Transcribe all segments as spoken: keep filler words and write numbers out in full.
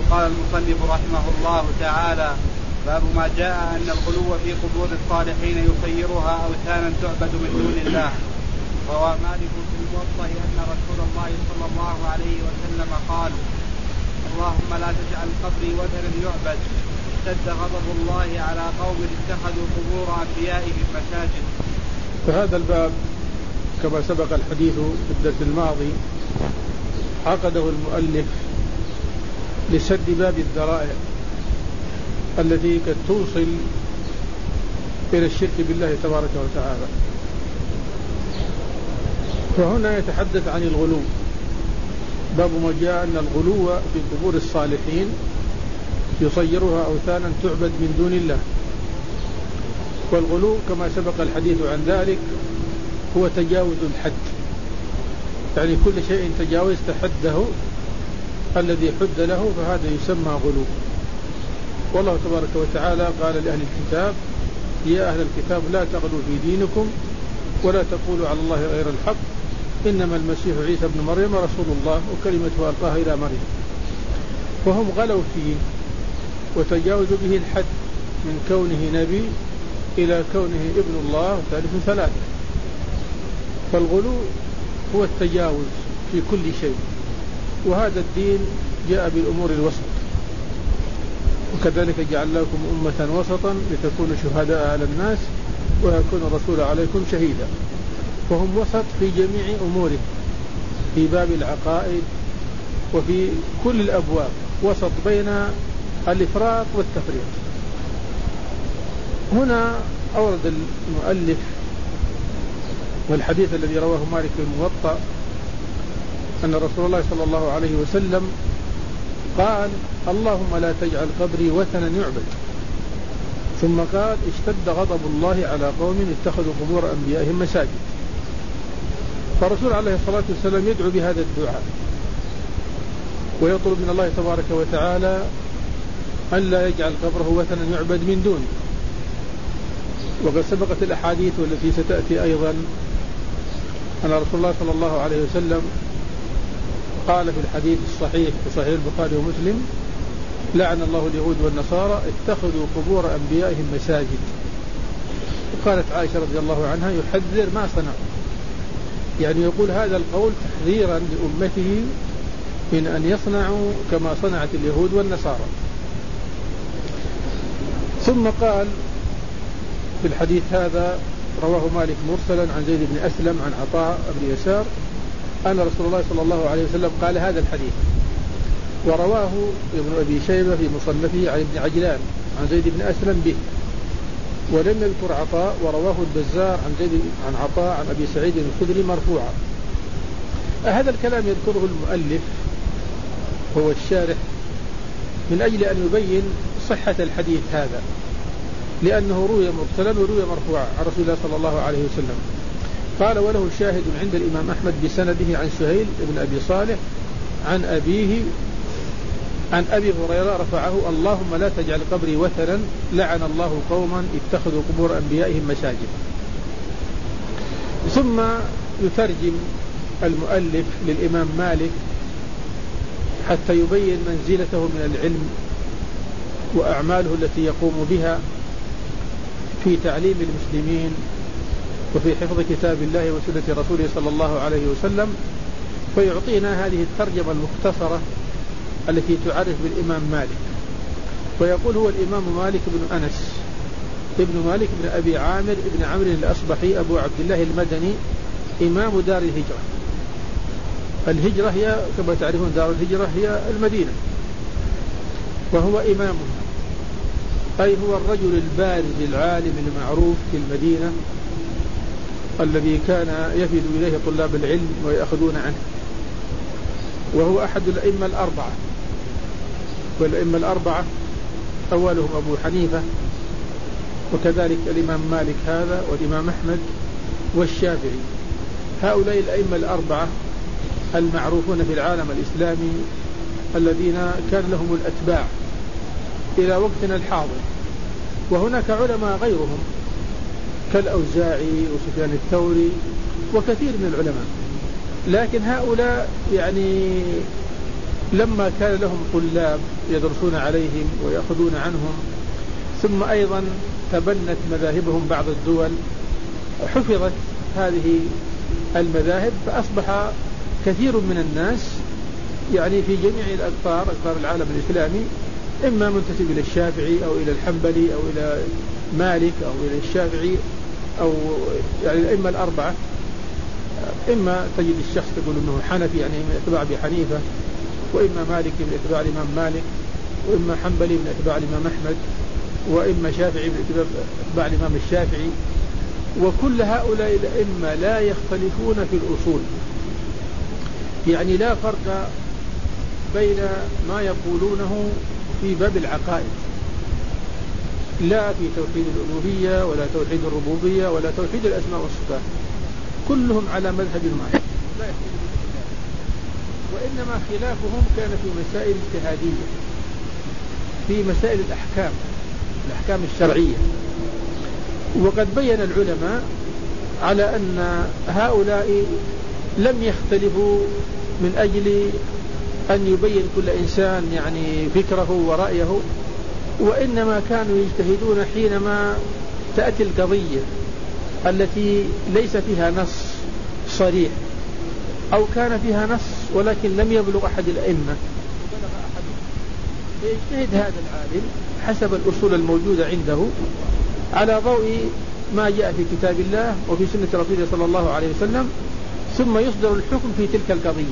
قال المصنف رحمه الله تعالى: باب ما جاء أن الغلو في قبور الصالحين يصيرها أوثانا تعبد من دون الله. روى مالك في الموطأ أن رسول الله صلى الله عليه وسلم قال: اللهم لا تجعل قبري وثنا يعبد. اشتد غضب الله على قوم اتخذوا قبور أنبيائهم مساجد. فهذا الباب كما سبق الحديث في الدرس الماضي عقده المؤلف لسد باب الذرائع التي قد توصل إلى الشرك بالله تبارك وتعالى. فهنا يتحدث عن الغلو. باب ما جاء أن الغلو في قبور الصالحين يصيرها أوثانا تعبد من دون الله. والغلو كما سبق الحديث عن ذلك هو تجاوز الحد، يعني كل شيء تجاوزت حده الذي حد له فهذا يسمى غلو. والله تبارك وتعالى قال لأهل الكتاب: يا أهل الكتاب لا تغلوا في دينكم ولا تقولوا على الله غير الحق إنما المسيح عيسى ابن مريم رسول الله وكلمته ألقاها إلى مريم. وهم غلوا فيه وتجاوزوا به الحد من كونه نبي إلى كونه ابن الله ثالث ثلاثة. فالغلو هو التجاوز في كل شيء، وهذا الدين جاء بالأمور الوسط. وكذلك جعلناكم أمة وسطا لتكونوا شهداء على الناس ويكون الرسول عليكم شهيدا. فهم وسط في جميع أموره، في باب العقائد وفي كل الأبواب، وسط بين الإفراط والتفريط. هنا أورد المؤلف والحديث الذي رواه مالك في الموطأ أن رسول الله صلى الله عليه وسلم قال: اللهم لا تجعل قبري وثنا يعبد. ثم قال: اشتد غضب الله على قوم اتخذوا قبور أنبيائهم مساجد. فالرسول عليه الصلاة والسلام يدعو بهذا الدعاء ويطلب من الله تبارك وتعالى أن لا يجعل قبره وثنا يعبد من دونه. وقد سبقت الأحاديث والتي ستأتي أيضا أن رسول الله صلى الله عليه وسلم قال في الحديث الصحيح في صحيح البخاري ومسلم: لعن الله اليهود والنصارى اتخذوا قبور أنبيائهم مساجد. وقالت عائشة رضي الله عنها: يحذر ما صنعوا، يعني يقول هذا القول تحذيرا لأمته من أن يصنعوا كما صنعت اليهود والنصارى. ثم قال في الحديث هذا رواه مالك مرسلا عن زيد بن أسلم عن عطاء بن يسار أن رسول الله صلى الله عليه وسلم قال هذا الحديث. ورواه ابن أبي شيبة في مصنفه عن ابن عجلان عن زيد بن أسلم به، ولم يذكر عطاء. ورواه البزار عن زيد عن عطاء عن أبي سعيد الخدري مرفوعا. هذا الكلام يذكره المؤلف هو الشارح من أجل أن يبين صحة الحديث هذا، لأنه روي مرسلا وروي مرفوعا عن رسول الله صلى الله عليه وسلم. قال: وله شاهد عند الإمام أحمد بسنده عن سهيل بن أبي صالح عن أبيه عن أبي هريرة رفعه: اللهم لا تجعل قبري وثنا لعن الله قوما اتخذوا قبور أنبيائهم مساجد. ثم يترجم المؤلف للإمام مالك حتى يبين منزلته من العلم وأعماله التي يقوم بها في تعليم المسلمين وفي حفظ كتاب الله وسنة رسوله صلى الله عليه وسلم. فيعطينا هذه الترجمة المختصرة التي تعرف بالإمام مالك. ويقول: هو الإمام مالك بن أنس ابن مالك بن أبي عامر ابن عمرو الأصبحي أبو عبد الله المدني إمام دار الهجرة. الهجرة هي كما تعرفون دار الهجرة هي المدينة، وهو إمامها، أي هو الرجل البارز العالم المعروف في المدينة الذي كان يفد إليه طلاب العلم ويأخذون عنه. وهو أحد الأئمة الأربعة، والأئمة الأربعة أولهم أبو حنيفة، وكذلك الإمام مالك هذا، والإمام أحمد، والشافعي. هؤلاء الأئمة الأربعة المعروفون في العالم الإسلامي الذين كان لهم الأتباع إلى وقتنا الحاضر. وهناك علماء غيرهم كالأوزاعي وسفيان الثوري وكثير من العلماء، لكن هؤلاء يعني لما كان لهم طلاب يدرسون عليهم ويأخذون عنهم، ثم أيضا تبنت مذاهبهم بعض الدول، حفظت هذه المذاهب، فأصبح كثير من الناس يعني في جميع الأقطار أقطار العالم الإسلامي إما منتسب إلى الشافعي أو إلى الحنبلي أو إلى مالك أو إلى الشافعي أو يعني الأئمة الأربعة. إما تجد الشخص تقول أنه حنفي يعني من اتباع أبي حنيفة، وإما مالك من اتباع الإمام مالك، وإما حنبلي من اتباع الإمام أحمد، وإما شافعي من اتباع الإمام الشافعي. وكل هؤلاء الأئمة لا يختلفون في الأصول، يعني لا فرق بين ما يقولونه في باب العقائد، لا في توحيد الألوهية ولا توحيد الربوبية ولا توحيد الأسماء والصفات، كلهم على مذهب واحد لا يختلفون، وإنما خلافهم كان في مسائل اجتهادية، في مسائل الأحكام الأحكام الشرعية. وقد بين العلماء على أن هؤلاء لم يختلفوا من أجل أن يبين كل إنسان يعني فكره ورأيه، وإنما كانوا يجتهدون حينما تأتي القضية التي ليس فيها نص صريح، أو كان فيها نص ولكن لم يبلغ أحد الأئمة، فيجتهد هذا العالم حسب الأصول الموجودة عنده على ضوء ما جاء في كتاب الله وفي سنة رسوله صلى الله عليه وسلم، ثم يصدر الحكم في تلك القضية،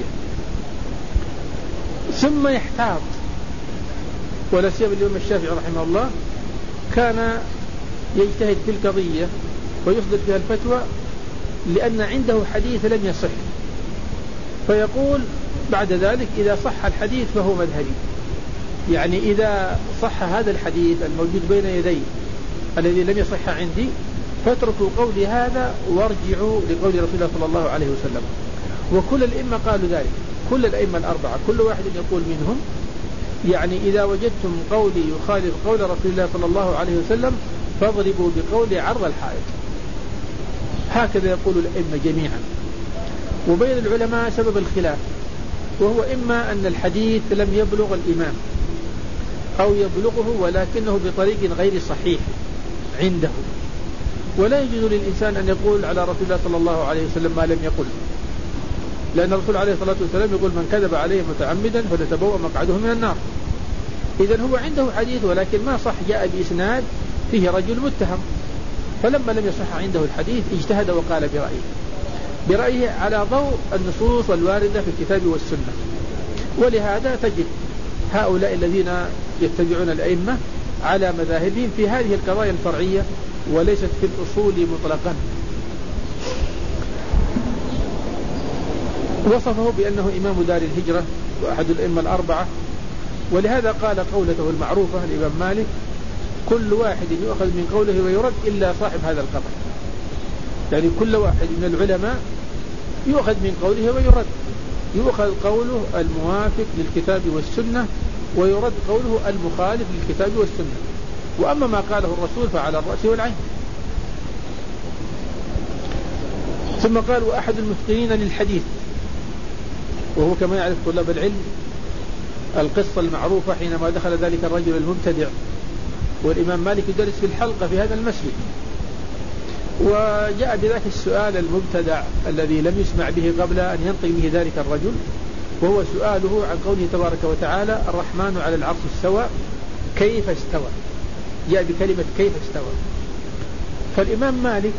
ثم يحتاط. ولا سيما الإمام الشافعي رحمه الله كان يجتهد في القضية ويصدر فيها الفتوى لأن عنده حديث لم يصح، فيقول بعد ذلك إذا صح الحديث فهو مذهبي، يعني إذا صح هذا الحديث الموجود بين يدي الذي لم يصح عندي فاتركوا قولي هذا وارجعوا لقول رسول الله صلى الله عليه وسلم. وكل الأئمة قالوا ذلك، كل الأئمة الأربعة كل واحد يقول منهم يعني إذا وجدتم قولي يخالف قول رسول الله صلى الله عليه وسلم فاضربوا بقولي عرض الحائط. هكذا يقول الأئمة جميعا. وبين العلماء سبب الخلاف، وهو إما أن الحديث لم يبلغ الإمام أو يبلغه ولكنه بطريق غير صحيح عنده، ولا يجوز للإنسان أن يقول على رسول الله صلى الله عليه وسلم ما لم يقل، لأن الرسول عليه الصلاة والسلام يقول من كذب عليه متعمدا فليتبوأ مقعده من النار. إذن هو عنده حديث ولكن ما صح، جاء بإسناد فيه رجل متهم، فلما لم يصح عنده الحديث اجتهد وقال برأيه برأيه على ضوء النصوص الواردة في الكتاب والسنة. ولهذا تجد هؤلاء الذين يتبعون الأئمة على مذاهبهم في هذه القضايا الفرعية وليست في الأصول مطلقا. وصفه بأنه إمام دار الهجرة وأحد الأئمة الأربعة، ولهذا قال قولته المعروفة الإمام مالك كل واحد يؤخذ من قوله ويرد إلا صاحب هذا القبر، يعني كل واحد من العلماء يؤخذ من قوله ويرد، يؤخذ قوله الموافق للكتاب والسنة ويرد قوله المخالف للكتاب والسنة. وأما ما قاله الرسول فعلى الرأس والعين. ثم قال وأحد المتقنين للحديث، وهو كما يعرف طلاب العلم القصة المعروفة حينما دخل ذلك الرجل المبتدع والإمام مالك يدرس في الحلقة في هذا المسجد، وجاء بذلك السؤال المبتدع الذي لم يسمع به قبل أن ينطق به ذلك الرجل، وهو سؤاله عن قوله تبارك وتعالى الرحمن على العرش استوى كيف استوى، جاء بكلمة كيف استوى. فالإمام مالك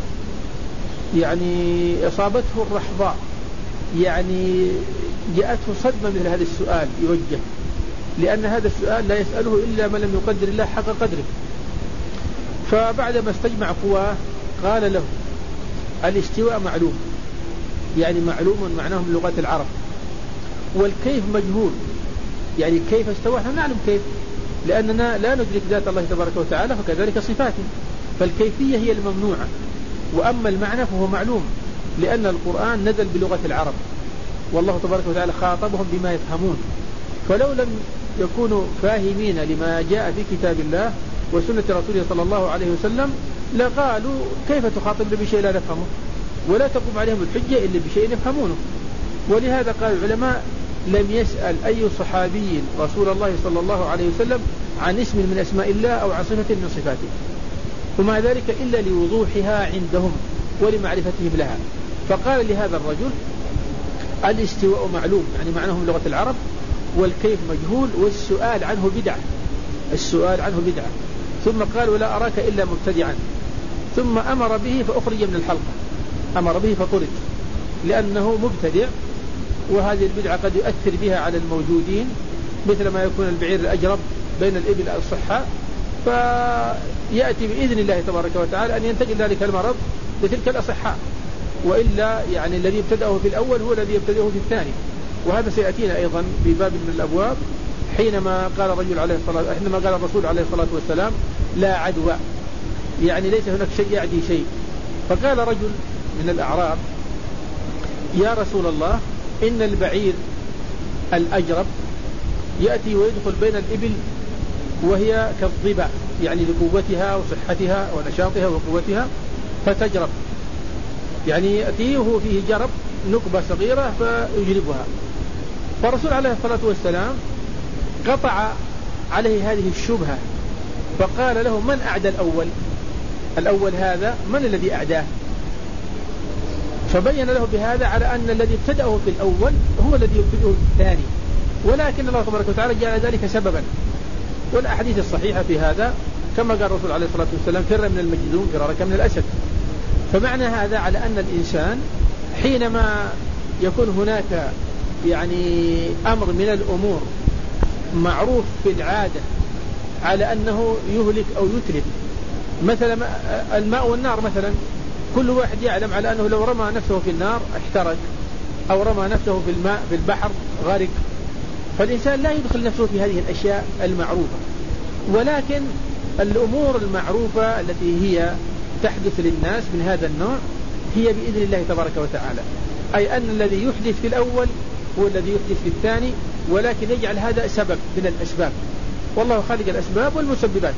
يعني أصابته الرحضاء، يعني جاءته صدمة من هذا السؤال يوجه، لأن هذا السؤال لا يسأله إلا من لم يقدر الله حق قدره. فبعدما استجمع قواه قال له الاستواء معلوم، يعني معلوم معناه من لغة العرب، والكيف مجهول، يعني كيف استوى نحن نعلم كيف، لأننا لا ندرك ذات الله تبارك وتعالى فكذلك صفاته، فالكيفية هي الممنوعة، وأما المعنى فهو معلوم، لأن القرآن نزل بلغة العرب والله تبارك وتعالى خاطبهم بما يفهمون. فلو لم يكونوا فاهمين لما جاء في كتاب الله وسنة رسوله صلى الله عليه وسلم لقالوا كيف تخاطبنا بشيء لا نفهمه، ولا تقوم عليهم الحجة إلا بشيء يفهمونه. ولهذا قال العلماء لم يسأل أي صحابي رسول الله صلى الله عليه وسلم عن اسم من أسماء الله أو عن صفة من صفاته، ومع ذلك إلا لوضوحها عندهم ولمعرفتهم لها. فقال لهذا الرجل: الاستواء معلوم، يعني معناه من لغة العرب، والكيف مجهول، والسؤال عنه بدعة، السؤال عنه بدعة. ثم قال: ولا أراك إلا مبتدعا. ثم أمر به فأخرج من الحلقة، أمر به فطرد لأنه مبتدع، وهذه البدعة قد يؤثر بها على الموجودين، مثل ما يكون البعير الأجرب بين الإبل الصحة، فيأتي بإذن الله تبارك وتعالى أن ينتقل ذلك المرض لتلك الأصحاء، وإلا يعني الذي ابتدأه في الأول هو الذي يبتدأه في الثاني. وهذا سيأتينا أيضا في باب من الأبواب، حينما قال الرجل عليه الصلاة حينما قال الرسول عليه الصلاة والسلام: لا عدوى، يعني ليس هناك شيء يعدي شيء. فقال رجل من الأعراب: يا رسول الله، إن البعير الأجرب يأتي ويدخل بين الإبل وهي كالضبع، يعني لقوتها وصحتها ونشاطها وقوتها، فتجرب، يعني يأتيه وهو فيه جرب، نقبة صغيرة فيجربها. فالرسول عليه الصلاة والسلام قطع عليه هذه الشبهة، فقال له: من أعدى الأول؟ الأول هذا من الذي أعداه؟ فبين له بهذا على أن الذي ابتدأه في الأول هو الذي يبتدأه في الثاني، ولكن الله تبارك وتعالى جعل ذلك سببا. والأحاديث الصحيحة في هذا كما قال الرسول عليه الصلاة والسلام: فر من المجذوم فرارك من الأسد. فمعنى هذا على أن الإنسان حينما يكون هناك يعني أمر من الأمور معروف في العادة على أنه يهلك أو يتلف، مثلا الماء والنار مثلا، كل واحد يعلم على أنه لو رمى نفسه في النار احترق، أو رمى نفسه في الماء في البحر غرق. فالإنسان لا يدخل نفسه في هذه الأشياء المعروفة، ولكن الأمور المعروفة التي هي تحدث للناس من هذا النوع هي بإذن الله تبارك وتعالى، أي أن الذي يحدث في الأول هو الذي يحدث في الثاني، ولكن يجعل هذا سبب من الأسباب، والله خالق الأسباب والمسببات.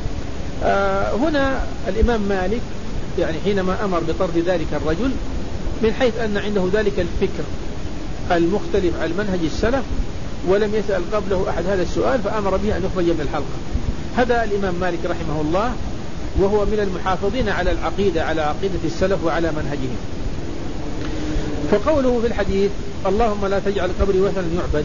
آه هنا الإمام مالك يعني حينما أمر بطرد ذلك الرجل، من حيث أن عنده ذلك الفكر المختلف عن منهج السلف، ولم يسأل قبله أحد هذا السؤال، فأمر به أن يخرج من الحلقة. هذا الإمام مالك رحمه الله، وهو من المحافظين على العقيدة، على عقيدة السلف وعلى منهجهم. فقوله في الحديث: اللهم لا تجعل قبري وثنا يعبد،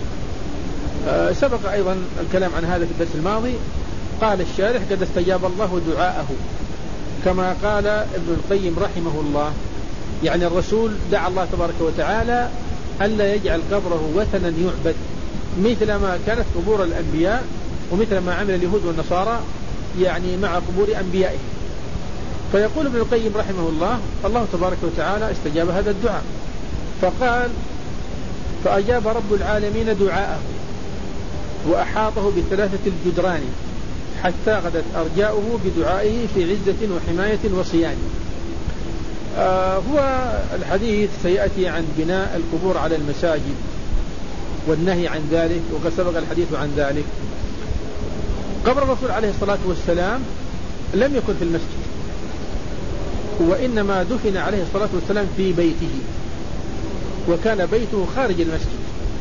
آه سبق أيضا الكلام عن هذا في الدرس الماضي. قال الشارح: قد استجاب الله دعاءه، كما قال ابن القيم رحمه الله، يعني الرسول دعا الله تبارك وتعالى ألا يجعل قبره وثنا يعبد، مثل ما كانت قبور الأنبياء، ومثل ما عمل اليهود والنصارى يعني مع قبور أنبيائهم. فيقول ابن القيم رحمه الله: الله تبارك وتعالى استجاب هذا الدعاء، فقال: فأجاب رب العالمين دعاءه وأحاطه بثلاثة الجدران حتى غدت أرجاؤه بدعائه في عزة وحماية وصيان. آه هو الحديث سيأتي عن بناء القبور على المساجد والنهي عن ذلك، وقد سبق الحديث عن ذلك. قبر الرسول عليه الصلاة والسلام لم يكن في المسجد، وإنما دفن عليه الصلاة والسلام في بيته، وكان بيته خارج المسجد.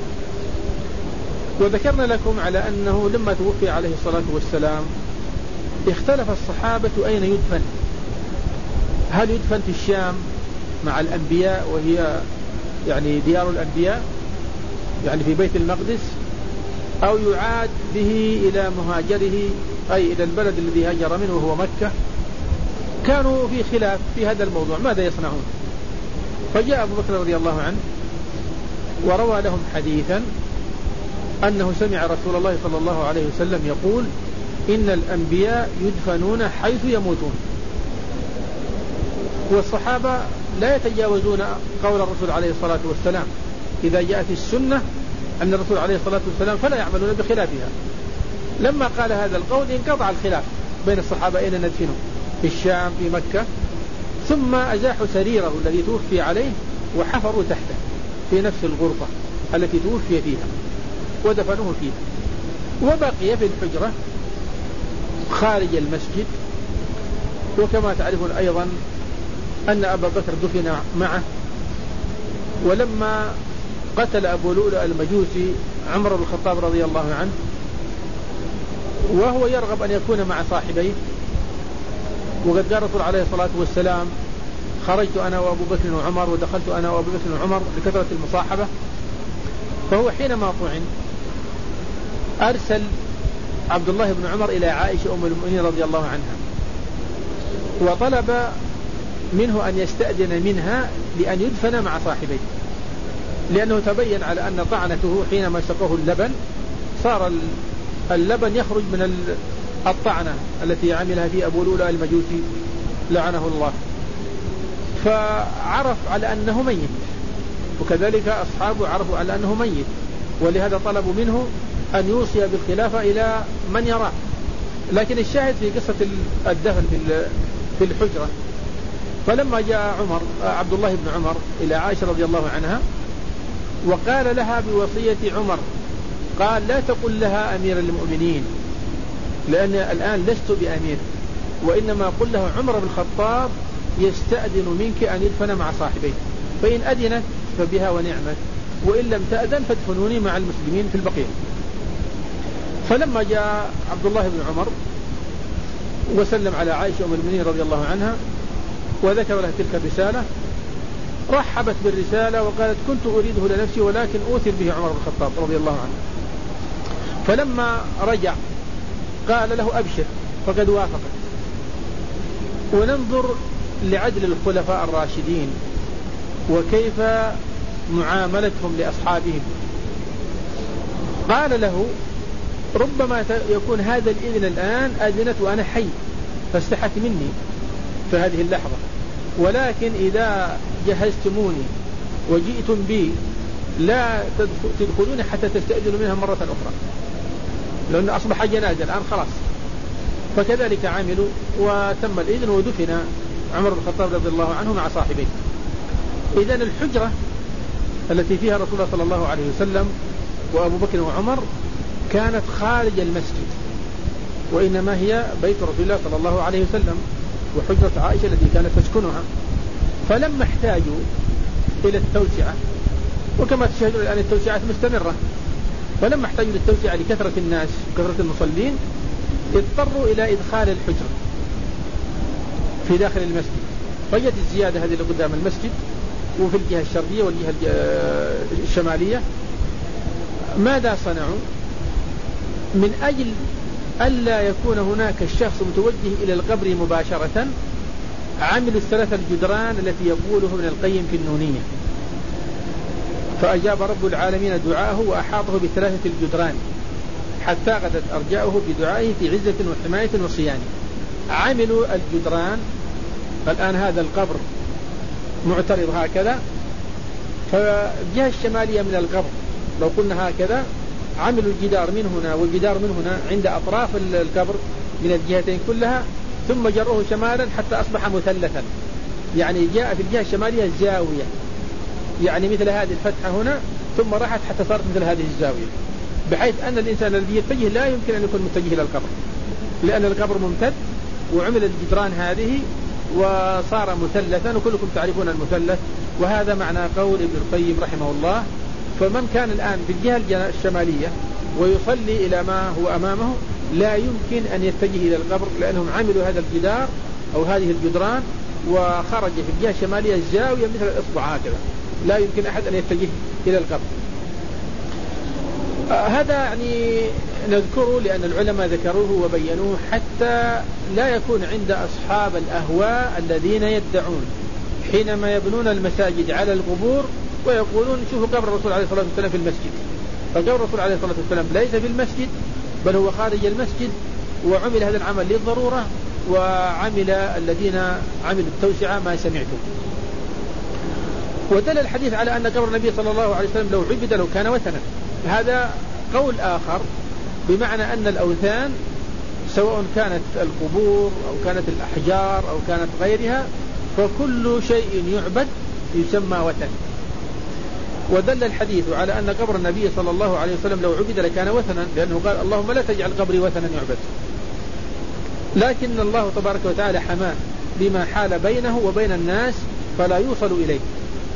وذكرنا لكم على أنه لما توفي عليه الصلاة والسلام اختلف الصحابة أين يدفن، هل يدفن في الشام مع الأنبياء وهي يعني ديار الأنبياء يعني في بيت المقدس، أو يعاد به إلى مهاجره أي إلى البلد الذي هاجر منه وهو مكة. كانوا في خلاف في هذا الموضوع ماذا يصنعون. فجاء أبو بكر رضي الله عنه وروى لهم حديثا أنه سمع رسول الله صلى الله عليه وسلم يقول: إن الأنبياء يدفنون حيث يموتون. والصحابة لا يتجاوزون قول الرسول عليه الصلاة والسلام، إذا جاءت السنة أن الرسول عليه الصلاة والسلام فلا يعملون بخلافها. لما قال هذا القول انقطع الخلاف بين الصحابة أين ندفنه، في الشام في مكة. ثم أزاحوا سريره الذي توفي عليه وحفروا تحته في نفس الغرفة التي توفي فيها ودفنوه فيها، وبقي في الحجرة خارج المسجد. وكما تعرفون أيضا أن أبا بكر دفن معه، ولما قتل أبو لؤلؤ المجوسي عمر بن الخطاب رضي الله عنه، وهو يرغب أن يكون مع صاحبيه. وقد قال الرسول عليه الصلاة والسلام: خرجت أنا وأبو بكر وعمر ودخلت أنا وأبو بكر وعمر لكثرة المصاحبة. فهو حينما طعن أرسل عبد الله بن عمر إلى عائشة أم المؤمنين رضي الله عنها، وطلب منه أن يستأذن منها لأن يدفن مع صاحبيه، لأنه تبين على أن طعنته حينما سقوه اللبن صار اللبن يخرج من الطعنة التي عملها في أبو لؤلؤ المجوسي لعنه الله، فعرف على أنه ميت، وكذلك أصحابه عرفوا على أنه ميت، ولهذا طلبوا منه أن يوصي بالخلافة إلى من يراه. لكن الشاهد في قصة الدفن في الحجرة، فلما جاء عمر عبد الله بن عمر إلى عائشة رضي الله عنها وقال لها بوصية عمر، قال: لا تقل لها أمير المؤمنين، لأن الآن لست بأمير، وإنما قل لها عمر بن الخطاب يستأذن منك أن يدفن مع صاحبيه، فإن أذنت فبها ونعمت، وإن لم تأذن فادفنوني مع المسلمين في البقيع. فلما جاء عبد الله بن عمر وسلم على عائشة أم المؤمنين رضي الله عنها وذكر لها تلك الرسالة، رحبت بالرسالة وقالت: كنت أريده لنفسي ولكن أوثر به عمر بن الخطاب رضي الله عنه. فلما رجع قال له: أبشر فقد وافقت. وننظر لعدل الخلفاء الراشدين وكيف معاملتهم لأصحابهم. قال له: ربما يكون هذا الإذن الآن أذنت وأنا حي فاستحت مني في هذه اللحظة، ولكن إذا جهزتموني وجئتم بي لا تدخلون حتى تستأذنوا منها مرة أخرى، لأن أصبح جنازة الآن خلاص. فكذلك عملوا وتم الإذن ودفن عمر بن الخطاب رضي الله عنه مع صاحبيه. إذن الحجرة التي فيها رسول الله صلى الله عليه وسلم وأبو بكر وعمر كانت خارج المسجد، وإنما هي بيت رسول الله صلى الله عليه وسلم وحجرة عائشة التي كانت تسكنها. فلما احتاجوا إلى التوسعة، وكما تشاهدون الآن التوسعات مستمرة، فلما احتاجوا للتوسعة لكثرة الناس وكثرة المصلين اضطروا إلى إدخال الحجرة في داخل المسجد. فجت الزيادة هذه اللي قدام المسجد وفي الجهة الشرقية والجهة الشمالية. ماذا صنعوا؟ من أجل ألا يكون هناك الشخص متوجه إلى القبر مباشرة، عملوا الثلاثة الجدران التي يقوله ابن القيم في النونية. فأجاب رب العالمين دعاءه وأحاطه بثلاثة الجدران حتى غدت أرجاؤه بدعائه في عزة وحماية وصيانة. عملوا الجدران. الآن هذا القبر معترض هكذا، فالجهة الشمالية من القبر لو قلنا هكذا، عملوا الجدار من هنا والجدار من هنا عند أطراف القبر من الجهتين كلها، ثم جروه شمالا حتى أصبح مثلثا، يعني جاء في الجهة الشمالية زاوية، يعني مثل هذه الفتحة هنا ثم راحت حتى صارت مثل هذه الزاوية، بحيث أن الإنسان الذي يتجه لا يمكن أن يكون متجه إلى القبر، لأن القبر ممتد، وعمل الجدران هذه وصار مثلثا، وكلكم تعرفون المثلث. وهذا معنى قول ابن القيم رحمه الله. فمن كان الآن في الجهة الشمالية ويصلي إلى ما هو أمامه لا يمكن أن يتجه إلى القبر، لأنهم عملوا هذا الجدار أو هذه الجدران وخرج في الجهة الشمالية الزاوية مثل الإصبع هكذا، لا يمكن أحد أن يتجه إلى القبر. آه هذا يعني نذكره لأن العلماء ذكروه وبينوه حتى لا يكون عند أصحاب الأهواء الذين يدعون حينما يبنون المساجد على القبور ويقولون شوفوا قبر الرسول عليه الصلاة والسلام في المسجد. فقبر الرسول عليه الصلاة والسلام ليس في المسجد بل هو خارج المسجد، وعمل هذا العمل للضرورة، وعمل الذين عملوا التوسعة ما سمعتم. ودل الحديث على أن قبر النبي صلى الله عليه وسلم لو عبد لو كان وثنا. هذا قول آخر، بمعنى أن الأوثان سواء كانت القبور أو كانت الأحجار أو كانت غيرها، فكل شيء يعبد يسمى وثن. ودل الحديث على أن قبر النبي صلى الله عليه وسلم لو عبد لكان وثنا، لأنه قال اللهم لا تجعل قبري وثنا يعبد. لكن الله تبارك وتعالى حماه بما حال بينه وبين الناس فلا يوصل إليه،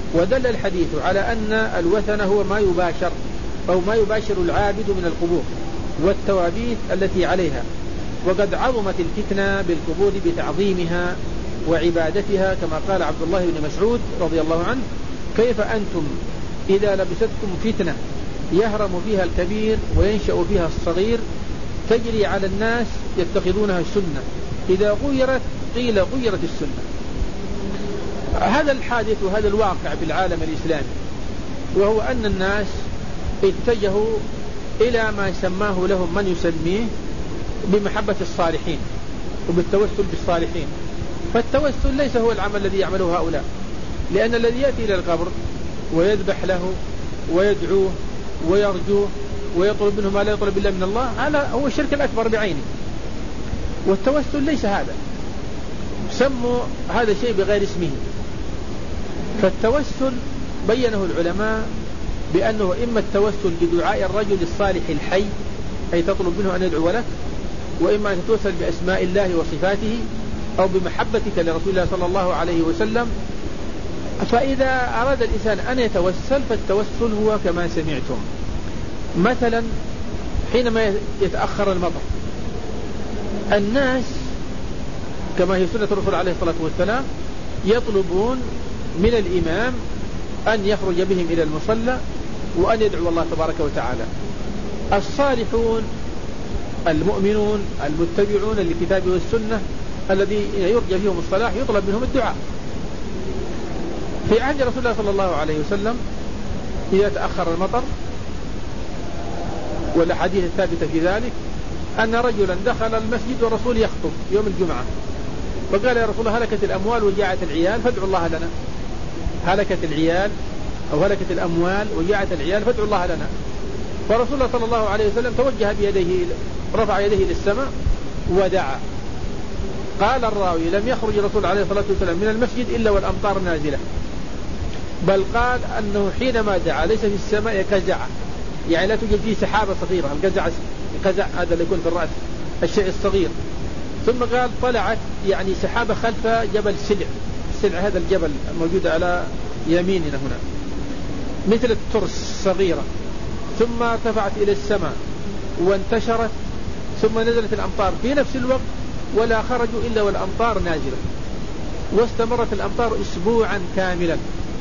ودل الحديث على أن الوثن هو ما يباشر أو ما يباشر العابد من القبور والتوابيت التي عليها. وقد عظمت الفتنة بالقبور بتعظيمها وعبادتها، كما قال عبد الله بن مسعود رضي الله عنه: كيف أنتم إذا لبستكم فتنة يهرم فيها الكبير وينشأ فيها الصغير تجري على الناس يتخذونها السنة، إذا غيرت قيل غيرت السنة. هذا الحادث وهذا الواقع في العالم الإسلامي، وهو أن الناس اتجهوا إلى ما سماه لهم من يسميه بمحبة الصالحين وبالتوسل بالصالحين. فالتوسل ليس هو العمل الذي يعمله هؤلاء، لأن الذي يأتي إلى القبر ويذبح له ويدعوه ويرجوه ويطلب منه ما لا يطلب إلا من الله، هذا هو الشرك الأكبر بعينه. والتوسل ليس هذا، سموا هذا شيء بغير اسمه. فالتوسل بينه العلماء بأنه إما التوسل بدعاء الرجل الصالح الحي، أي تطلب منه أن يدعو لك، وإما أن تتوسل بأسماء الله وصفاته أو بمحبتك لرسول الله صلى الله عليه وسلم. فإذا أراد الإنسان أن يتوسل فالتوسل هو كما سمعتم. مثلا حينما يتأخر المطر، الناس كما هي سنة الرسول عليه الصلاة والسلام يطلبون من الإمام أن يخرج بهم إلى المصلى وأن يدعو الله تبارك وتعالى. الصالحون المؤمنون المتبعون للكتاب والسنة الذي يرجى فيهم الصلاح يطلب منهم الدعاء. في عهد رسول الله صلى الله عليه وسلم إذا تأخر المطر، والأحاديث الثابتة في ذلك، أن رجلا دخل المسجد والرسول يخطب يوم الجمعة، فقال: يا رسول الله هلكت الأموال وجاعت العيال فادعوا الله لنا. هلكت العيال أو هلكت الأموال وجاعت العيال فادعوا الله لنا. فرسول الله صلى الله عليه وسلم توجه بيديه، رفع يديه للسماء ودعا. قال الراوي: لم يخرج الرسول عليه الصلاة والسلام من المسجد إلا والأمطار نازلة، بل قال أنه حينما دعا ليس في السماء قزعة، يعني لا توجد فيه سحابة صغيرة، القزع قزع هذا اللي يكون في الرأس الشيء الصغير. ثم قال: طلعت يعني سحابة خلف جبل سلع، السلع هذا الجبل الموجود على يميننا هنا مثل الترس صغيرة، ثم ارتفعت إلى السماء وانتشرت، ثم نزلت الأمطار في نفس الوقت ولا خرجوا إلا والأمطار نازلة، واستمرت الأمطار أسبوعا كاملا،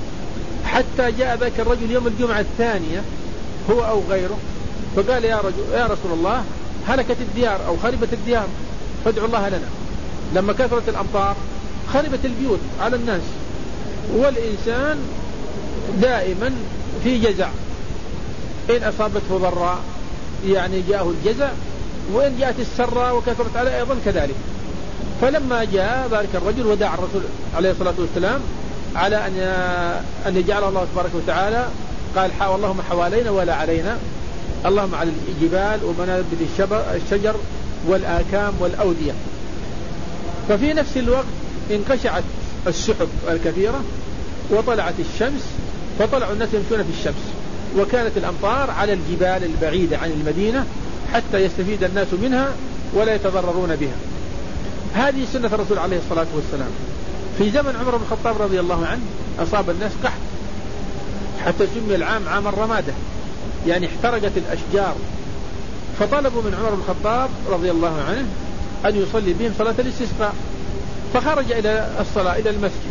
حتى جاء ذاك الرجل يوم الجمعة الثانية هو أو غيره، فقال: يا رجل يا رسول الله هلكت الديار أو خربت الديار فادعوا الله لنا. لما كثرت الأمطار خربت البيوت على الناس، والإنسان دائما في جزع، إن أصابته ضراء يعني جاءه الجزع، وإن جاءت السراء وكثرت عليه أيضا كذلك. فلما جاء ذلك الرجل ودعا الرسول عليه الصلاة والسلام على أن أن يجعله الله تبارك وتعالى، قال: اللهم حوالينا ولا علينا، اللهم على الجبال ومنابت الشجر والآكام والأودية. ففي نفس الوقت انقشعت السحب الكثيرة وطلعت الشمس، فطلعوا الناس يمشون في الشمس، وكانت الأمطار على الجبال البعيدة عن المدينة حتى يستفيد الناس منها ولا يتضررون بها. هذه سنة الرسول عليه الصلاة والسلام. في زمن عمر بن الخطاب رضي الله عنه أصاب الناس قحط، حتى سمي العام عام الرمادة، يعني احترقت الأشجار، فطلبوا من عمر بن الخطاب رضي الله عنه أن يصلي بهم صلاة الاستسقاء، فخرج إلى الصلاة إلى المسجد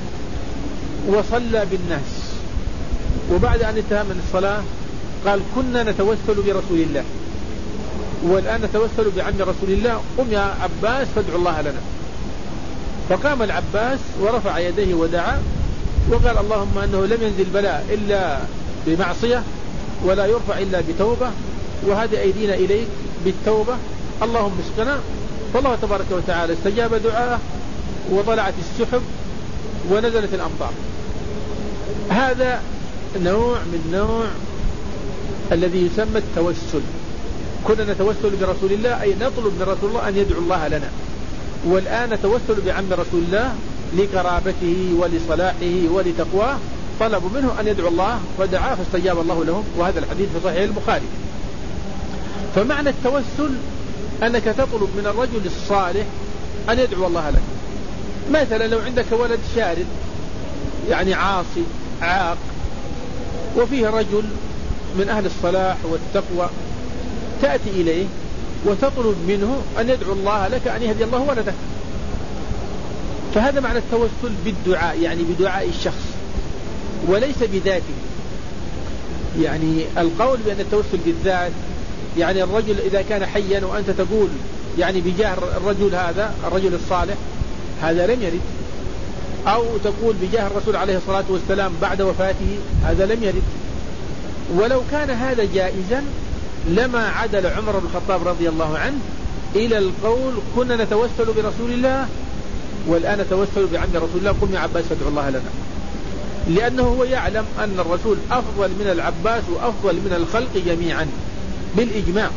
وصلى بالناس، وبعد أن انتهى من الصلاة قال: كنا نتوسل برسول الله والآن نتوسل بعم رسول الله، قم يا عباس فادعوا الله لنا. فقام العباس ورفع يديه ودعا وقال: اللهم أنه لم ينزل بلاء إلا بمعصية ولا يرفع إلا بتوبة، وهذه أيدينا إليك بالتوبة، اللهم اسقنا. فالله تبارك وتعالى استجاب دعاءه وطلعت السحب ونزلت الأمطار. هذا نوع من نوع الذي يسمى التوسل. كنا نتوسل برسول الله أي نطلب من رسول الله أن يدعو الله لنا، والآن نتوسل بعم رسول الله لقرابته ولصلاحه ولتقواه، طلبوا منه أن يدعو الله فدعا فاستجاب الله لهم، وهذا الحديث في صحيح البخاري. فمعنى التوسل أنك تطلب من الرجل الصالح أن يدعو الله لك. مثلا لو عندك ولد شارد يعني عاصي عاق وفيه رجل من أهل الصلاح والتقوى، تأتي إليه وتطلب منه أن يدعو الله لك أن يهدي الله ولدك. فهذا معنى التوسل بالدعاء، يعني بدعاء الشخص وليس بذاته. يعني القول بأن التوسل بالذات، يعني الرجل إذا كان حيا وأنت تقول يعني بجاه الرجل هذا الرجل الصالح، هذا لم يرد. أو تقول بجاه الرسول عليه الصلاة والسلام بعد وفاته، هذا لم يرد. ولو كان هذا جائزا لما عدل عمر بن الخطاب رضي الله عنه إلى القول كنا نتوسل برسول الله والآن نتوسل بعم رسول الله، قم يا عباس فادعو الله لنا. لأنه هو يعلم أن الرسول أفضل من العباس وأفضل من الخلق جميعا بالإجماع،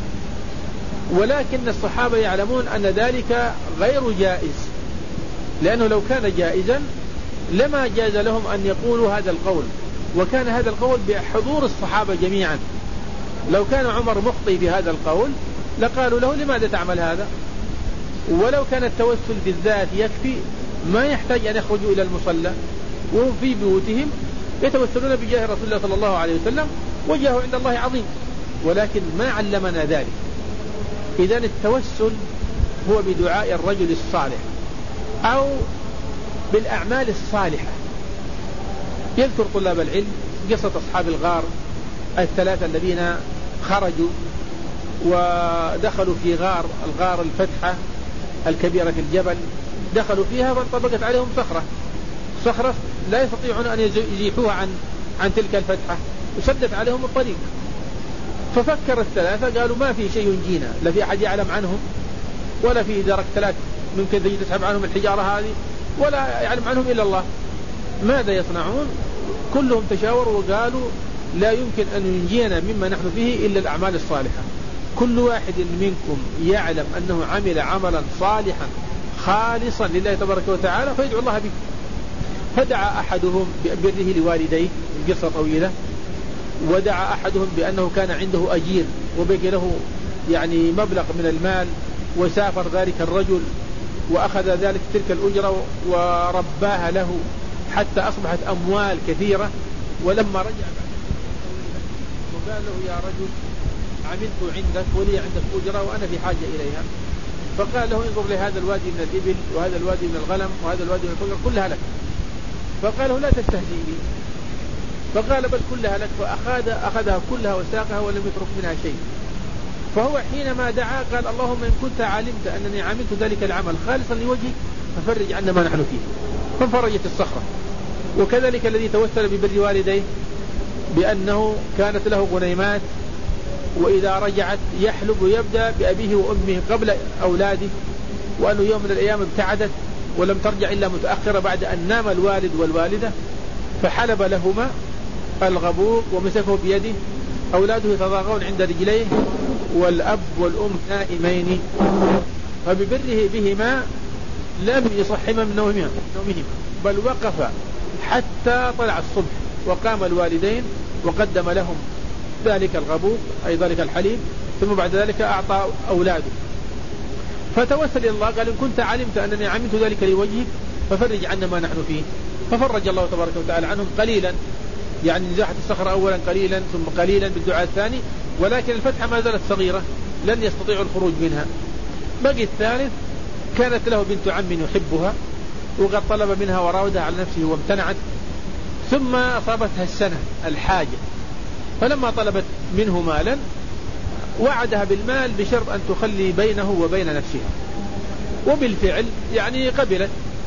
ولكن الصحابة يعلمون أن ذلك غير جائز، لأنه لو كان جائزا لما جاز لهم أن يقولوا هذا القول، وكان هذا القول بحضور الصحابة جميعا. لو كان عمر مخطئ بهذا القول لقالوا له لماذا تعمل هذا؟ ولو كان التوسل بالذات يكفي ما يحتاج أن يخرجوا إلى المصلى وهم في بيوتهم يتوسلون بجاه رسول الله صلى الله عليه وسلم، وجهه عند الله عظيم، ولكن ما علمنا ذلك. إذن التوسل هو بدعاء الرجل الصالح أو بالأعمال الصالحة. يذكر طلاب العلم قصة أصحاب الغار الثلاثة الذين خرجوا ودخلوا في غار الغار الفتحة الكبيرة في الجبل، دخلوا فيها فانطبقت عليهم صخرة صخرة لا يستطيعون أن يزيحوها عن عن تلك الفتحة، وسدت عليهم الطريق. ففكر الثلاثة قالوا ما في شيء ينجينا، لا في أحد يعلم عنهم ولا في درك ثلاث ممكن تسحب عنهم الحجارة هذه ولا يعلم عنهم إلا الله، ماذا يصنعون؟ كلهم تشاوروا وقالوا لا يمكن أن ينجينا مما نحن فيه إلا الأعمال الصالحة. كل واحد منكم يعلم أنه عمل عملا صالحا خالصا لله تبارك وتعالى فيدعو الله به. فدعا أحدهم ببره لوالديه، قصة طويلة، ودعا أحدهم بأنه كان عنده أجير وبقي له يعني مبلغ من المال، وسافر ذلك الرجل وأخذ ذلك تلك الأجرة ورباها له حتى أصبحت أموال كثيرة. ولما رجع وقال له يا رجل عملت عندك ولي عندك أجرة وأنا في حاجة إليها، فقال له انظر لهذا الوادي من الإبل وهذا الوادي من الغنم وهذا الوادي من الفقر كلها لك. فقال له لا تستهزئ بي، فقال بل كلها لك، فأخذ أخذها كلها وساقها ولم يترك منها شيء. فهو حينما دعا قال اللهم إن كنت علمت أنني عملت ذلك العمل خالصا لوجهك ففرج عنا ما نحن فيه، فانفرجت الصخرة. وكذلك الذي توسل ببر والديه بأنه كانت له غنيمات وإذا رجعت يحلب ويبدأ بأبيه وأمه قبل أولاده، وأنه يوم من الأيام ابتعدت ولم ترجع إلا متأخرة بعد أن نام الوالد والوالدة، فحلب لهما الغبوق ومسكه بيده، أولاده يتضاغون عند رجليه والأب والأم نائمين، فببره بهما لم يصحهما من نومهما بل وقف حتى طلع الصبح، وقام الوالدين وقدم لهم ذلك الغبوق أي ذلك الحليب، ثم بعد ذلك أعطى أولاده. فتوسل إلى الله قال إن كنت علمت أنني عملت ذلك لوجهك ففرج عنا ما نحن فيه، ففرج الله تبارك وتعالى عنهم قليلا، يعني نزاحت الصخرة أولا قليلا ثم قليلا بالدعاء الثاني، ولكن الفتحة ما زالت صغيرة لن يستطيعوا الخروج منها. بقي الثالث كانت له بنت عم يحبها وقد طلب منها وراودها على نفسه وامتنعت، ثم أصابتها السنة الحاجة، فلما طلبت منه مالا وعدها بالمال بشرط أن تخلي بينه وبين نفسها، وبالفعل يعني قبلت.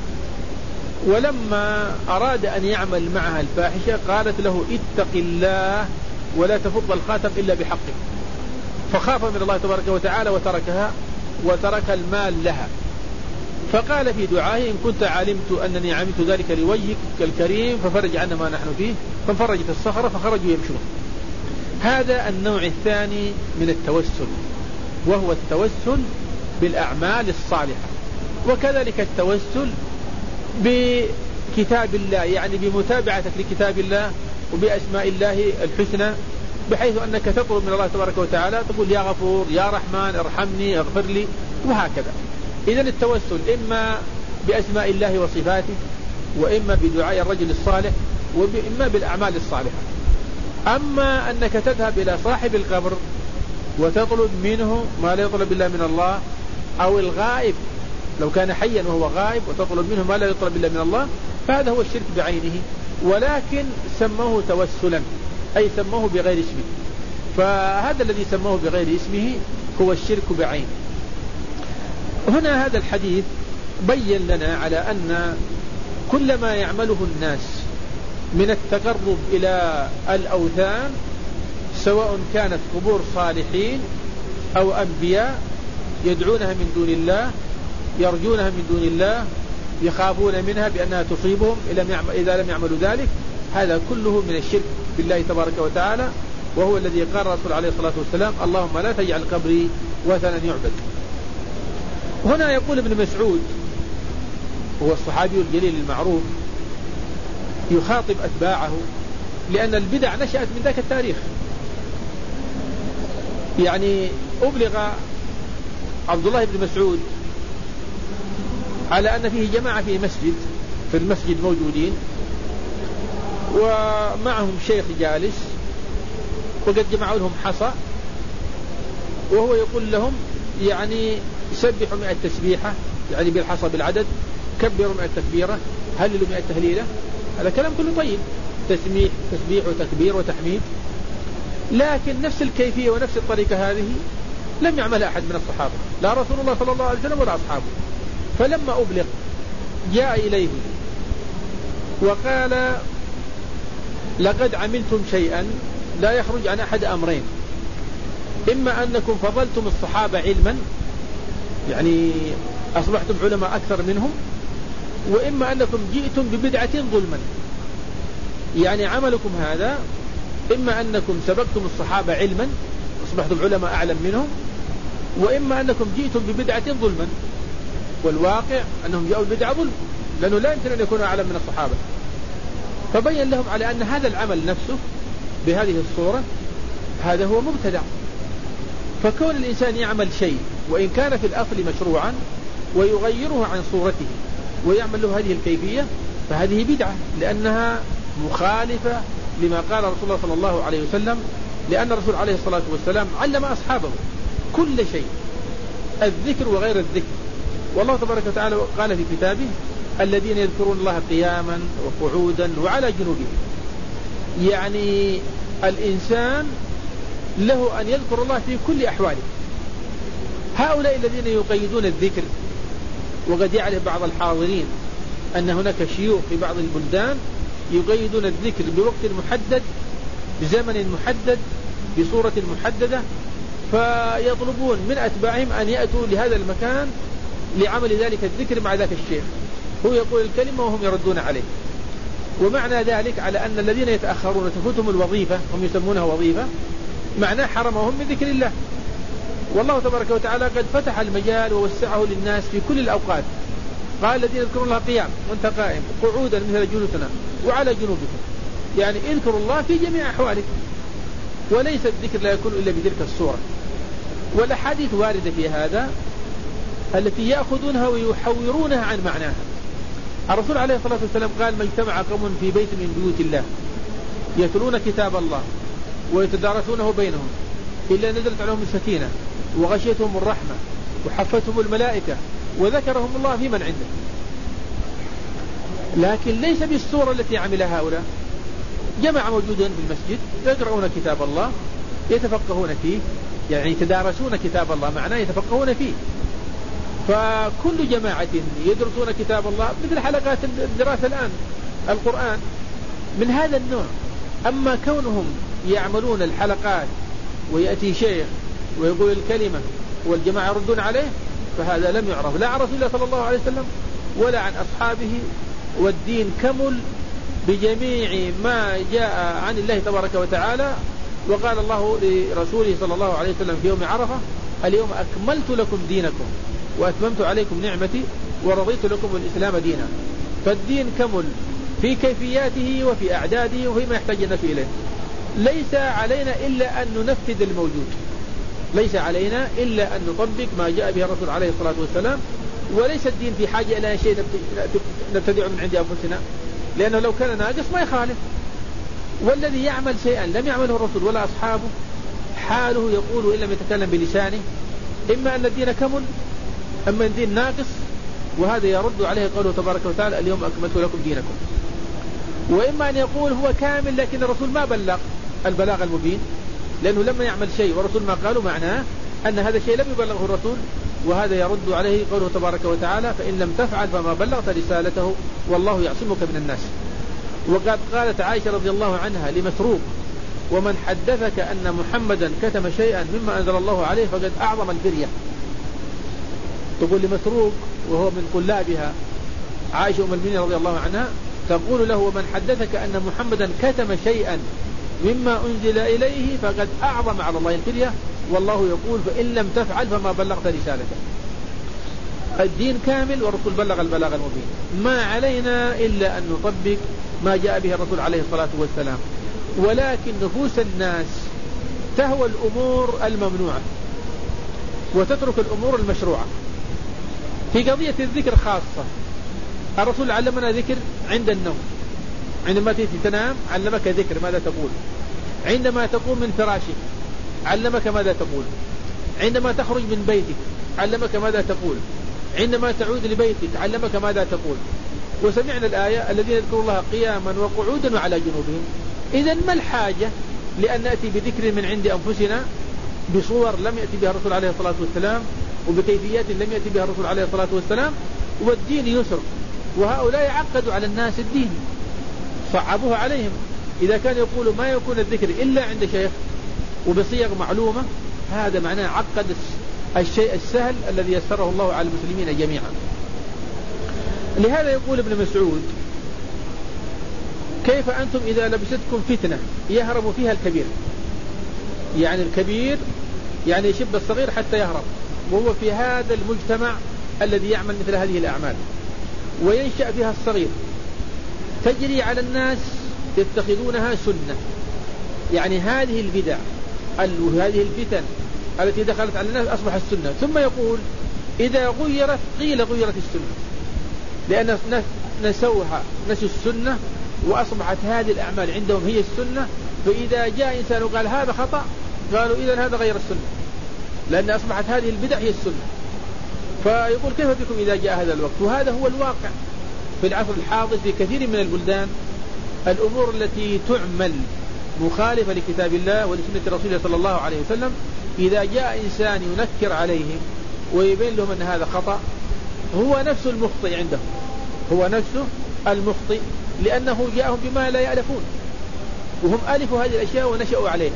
ولما أراد أن يعمل معها الفاحشة قالت له اتق الله ولا تفض الخاتم إلا بحقه، فخاف من الله تبارك وتعالى وتركها وترك المال لها. فقال في دعائه إن كنت علمت أنني عملت ذلك لوجهك الكريم ففرج عنا ما نحن فيه، فانفرجت الصخرة فخرجوا يمشون. هذا النوع الثاني من التوسل، وهو التوسل بالأعمال الصالحة. وكذلك التوسل بكتاب الله، يعني بمتابعتك لكتاب الله وبأسماء الله الحسنى، بحيث أنك تطلب من الله تبارك وتعالى تقول يا غفور يا رحمن ارحمني اغفر لي، وهكذا. إذن التوسل إما بأسماء الله وصفاته، وإما بدعاء الرجل الصالح، وإما بالأعمال الصالحة. أما أنك تذهب إلى صاحب القبر وتطلب منه ما لا يطلب إلا من الله، أو الغائب لو كان حيا وهو غائب وتطلب منه ما لا يطلب إلا من الله، فهذا هو الشرك بعينه، ولكن سموه توسلا، أي سموه بغير اسمه. فهذا الذي سموه بغير اسمه هو الشرك بعينه. هنا هذا الحديث بين لنا على أن كل ما يعمله الناس من التقرب إلى الأوثان، سواء كانت قبور صالحين أو أنبياء يدعونها من دون الله، يرجونها من دون الله، يخافون منها بأنها تصيبهم إذا لم يعملوا ذلك، هذا كله من الشرك بالله تبارك وتعالى، وهو الذي قال الرسول عليه الصلاة والسلام: اللهم لا تجعل قبري وثنا يعبد. هنا يقول ابن مسعود، هو الصحابي الجليل المعروف، يخاطب أتباعه، لأن البدع نشأت من ذاك التاريخ. يعني أبلغ عبد الله بن مسعود على أن فيه جماعة في مسجد في المسجد موجودين، ومعهم شيخ جالس، وقد جمعوا لهم حصى، وهو يقول لهم يعني سبحوا مئة تسبيحة، يعني بالحصى بالعدد، كبروا مئة تكبيرة، هللوا مئة تهليلة. هذا كلام كله طيب، تسبيح تسبيح وتكبير وتحميد. لكن نفس الكيفية ونفس الطريقة هذه لم يعملها أحد من الصحابة، لا رسول الله صلى الله عليه وسلم ولا أصحابه. فلما أبلغ جاء إليه وقال: لقد عملتم شيئا لا يخرج عن أحد أمرين، إما أنكم فضلتم الصحابة علما، يعني أصبحتم علماء أكثر منهم، وإما أنكم جئتم ببدعة ظلما. يعني عملكم هذا إما أنكم سبقتم الصحابة علما أصبحتم علماء أعلم منهم، وإما أنكم جئتم ببدعة ظلما. والواقع أنهم جاءوا بدعة ظلم، لأنه لا يمكن أن يكونوا أعلم من الصحابة. فبين لهم على أن هذا العمل نفسه بهذه الصورة هذا هو مبتدع. فكون الإنسان يعمل شيء وإن كان في الأصل مشروعا ويغيره عن صورته ويعمل له هذه الكيفية، فهذه بدعة، لأنها مخالفة لما قال رسول الله صلى الله عليه وسلم. لأن الرسول عليه الصلاة والسلام علم أصحابه كل شيء، الذكر وغير الذكر. والله تبارك وتعالى قال في كتابه: الذين يذكرون الله قياما وقعودا وعلى جنوبهم. يعني الإنسان له أن يذكر الله في كل أحواله. هؤلاء الذين يقيدون الذكر، وقد يعرف بعض الحاضرين أن هناك شيوخ في بعض البلدان يقيدون الذكر بوقت محدد، بزمن محدد، بصورة محددة، فيطلبون من أتباعهم أن يأتوا لهذا المكان لعمل ذلك الذكر مع ذاك الشيخ. هو يقول الكلمة وهم يردون عليه. ومعنى ذلك على أن الذين يتأخرون تفوتهم الوظيفة، هم يسمونها وظيفة، معناه حرمهم من ذكر الله. والله تبارك وتعالى قد فتح المجال ووسعه للناس في كل الأوقات. قال: الذين يذكرون الله قيام، وانت قائم، قعودا مثل جلوسنا، وعلى جنوبكم. يعني اذكروا الله في جميع أحوالك، وليس الذكر لا يكون إلا بتلك الصورة. والأحاديث واردة في هذا التي يأخذونها ويحورونها عن معناها. الرسول عليه الصلاة والسلام قال: ما اجتمع قوم في بيت من بيوت الله يتلون كتاب الله ويتدارسونه بينهم إلا نزلت عليهم السكينة وغشيتهم الرحمة وحفتهم الملائكة وذكرهم الله في من عنده. لكن ليس بالصورة التي عملها هؤلاء. جماعة موجودين في المسجد يقرؤون كتاب الله، يتفقهون فيه، يعني يتدارسون كتاب الله، معناه يتفقهون فيه. فكل جماعة يدرسون كتاب الله مثل حلقات الدراسة الآن القرآن من هذا النوع. أما كونهم يعملون الحلقات ويأتي شيخ ويقول الكلمة والجماعة يردون عليه، فهذا لم يعرف لا عن رسول الله صلى الله عليه وسلم ولا عن أصحابه. والدين كمل بجميع ما جاء عن الله تبارك وتعالى. وقال الله لرسوله صلى الله عليه وسلم في يوم عرفة: اليوم أكملت لكم دينكم وأتممت عليكم نعمتي ورضيت لكم الإسلام دينا. فالدين كمل في كيفياته وفي أعداده وفيما يحتاج الناس إليه. ليس علينا إلا أن ننفذ الموجود، ليس علينا إلا أن نطبق ما جاء به الرسول عليه الصلاة والسلام. وليس الدين في حاجة إلى شيء نبتدع من عند أنفسنا، لأنه لو كان ناقص ما يخالف. والذي يعمل شيئا لم يعمله الرسول ولا أصحابه حاله يقول إن لم يتكلم بلسانه إما أن الدين كمل أما الدين ناقص، وهذا يرد عليه قوله تبارك وتعالى اليوم أكملت لكم دينكم، وإما أن يقول هو كامل لكن الرسول ما بلغ البلاغ المبين، لأنه لما يعمل شيء والرسول ما قالوا معناه أن هذا الشيء لم يبلغه الرسول، وهذا يرد عليه قوله تبارك وتعالى فإن لم تفعل فما بلغت رسالته والله يعصمك من الناس. وقد قالت عائشة رضي الله عنها لمسروق ومن حدثك أن محمدا كتم شيئا مما أنزل الله عليه فقد أعظم الفرية. تقول لمسروق وهو من طلابها عائشة أم المؤمنين رضي الله عنها تقول له ومن حدثك أن محمدا كتم شيئا مما أنزل إليه فقد أعظم على الله الفرية والله يقول فإن لم تفعل فما بلغت رسالته. الدين كامل والرسول بلغ البلاغ المبين، ما علينا إلا أن نطبق ما جاء به الرسول عليه الصلاة والسلام. ولكن نفوس الناس تهوى الأمور الممنوعة وتترك الأمور المشروعة. في قضية الذكر خاصة الرسول علمنا ذكر عند النوم، عندما تأتي تنام علمك ذكر ماذا تقول، عندما تقوم من فراشك علمك ماذا تقول، عندما تخرج من بيتك علمك ماذا تقول، عندما تعود لبيتك علمك ماذا تقول. وسمعنا الآية الذين يذكرون الله قياما وقعودا وعلى جنوبهم. إذن ما الحاجة لأن نأتي بذكر من عند أنفسنا بصور لم يأتي بها الرسول عليه الصلاة والسلام وبكيفيات لم يأتي بها الرسول عليه الصلاة والسلام؟ والدين يسر، وهؤلاء عقدوا على الناس الدين صعبوه عليهم. إذا كان يقولوا ما يكون الذكر إلا عند شيخ وبصيغ معلومة هذا معناه عقد الشيء السهل الذي يسره الله على المسلمين جميعا. لهذا يقول ابن مسعود كيف أنتم إذا لبستكم فتنة يهرب فيها الكبير، يعني الكبير يعني يشب الصغير حتى يهرب، وهو في هذا المجتمع الذي يعمل مثل هذه الأعمال وينشأ فيها الصغير تجري على الناس يتخذونها سنة. يعني هذه البدع وهذه الفتن التي دخلت على الناس أصبحت السنة. ثم يقول إذا غيرت قيل غيرت السنة، لأن نسوها نسوا السنة وأصبحت هذه الأعمال عندهم هي السنة. فإذا جاء إنسان وقال هذا خطأ قالوا إذن هذا غير السنة، لأن أصبحت هذه البدع هي السنة. فيقول كيف بكم إذا جاء هذا الوقت؟ وهذا هو الواقع في العصر الحاضر في كثير من البلدان. الأمور التي تعمل مخالفة لكتاب الله ولسنة رسوله صلى الله عليه وسلم إذا جاء إنسان ينكر عليهم ويبين لهم أن هذا خطأ هو نفسه المخطئ عندهم، هو نفسه المخطئ لأنه جاءهم بما لا يعرفون وهم ألفوا هذه الأشياء ونشأوا عليها.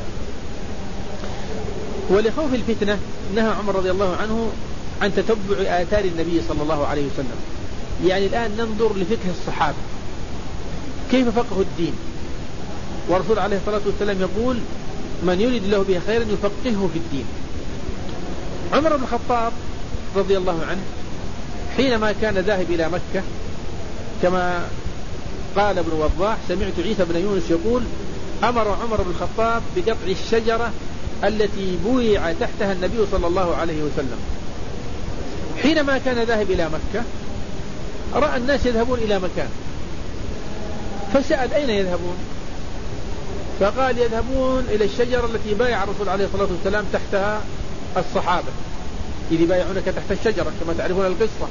ولخوف الفتنة نهى عمر رضي الله عنه عن تتبع آثار النبي صلى الله عليه وسلم. يعني الآن ننظر لفقه الصحابة كيف فقهوا الدين، والرسول عليه الصلاة والسلام يقول من يريد الله به خيرا يفقهه في الدين. عمر بن الخطاب رضي الله عنه حينما كان ذاهب إلى مكة كما قال ابن وضاح سمعت عيسى بن يونس يقول أمر عمر بن الخطاب بقطع الشجرة التي بويع تحتها النبي صلى الله عليه وسلم. حينما كان ذاهب إلى مكة رأى الناس يذهبون إلى مكان فسأل أين يذهبون؟ فقال يذهبون إلى الشجرة التي بايع الرسول عليه الصلاة والسلام تحتها الصحابة، إذ بايعونك تحت الشجرة كما تعرفون القصة.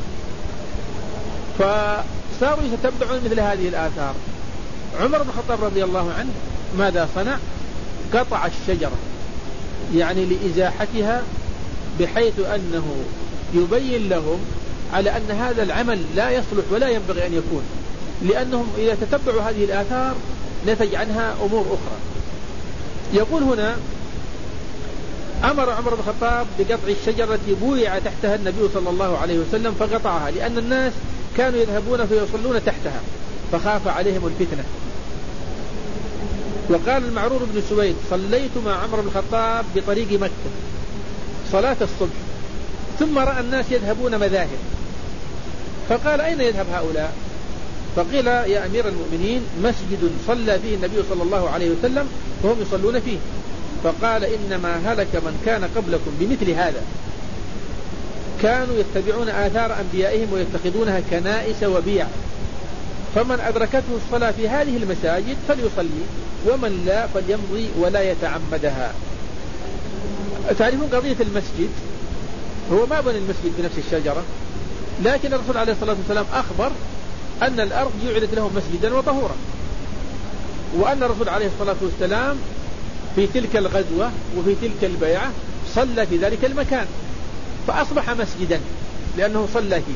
فصاروا يتتبعون مثل هذه الآثار. عمر بن الخطاب رضي الله عنه ماذا صنع؟ قطع الشجرة يعني لإزاحتها، بحيث أنه يبين لهم على أن هذا العمل لا يصلح ولا ينبغي أن يكون، لأنهم إذا تتبعوا هذه الآثار نتج عنها أمور أخرى. يقول هنا أمر عمر بن الخطاب بقطع الشجرة التي بويع تحتها النبي صلى الله عليه وسلم فقطعها، لأن الناس كانوا يذهبون فيصلون تحتها فخاف عليهم الفتنة. وقال المعرور بن سويد صليت مع عمر بن الخطاب بطريق مكة صلاة الصبح ثم رأى الناس يذهبون مذاهب فقال أين يذهب هؤلاء؟ فقيل يا أمير المؤمنين مسجد صلى فيه النبي صلى الله عليه وسلم وهم يصلون فيه. فقال إنما هلك من كان قبلكم بمثل هذا، كانوا يتبعون آثار أنبيائهم ويتخذونها كنائس وبيع، فمن أدركته الصلاة في هذه المساجد فليصلي، ومن لا فليمضي ولا يتعمدها. تعرفون قضية المسجد، هو ما بنى المسجد بنفس الشجرة، لكن الرسول عليه الصلاة والسلام أخبر أن الأرض جعلت له مسجدا وطهورا، وأن الرسول عليه الصلاة والسلام في تلك الغزوة وفي تلك البيعة صلى في ذلك المكان فأصبح مسجدا لأنه صلى فيه.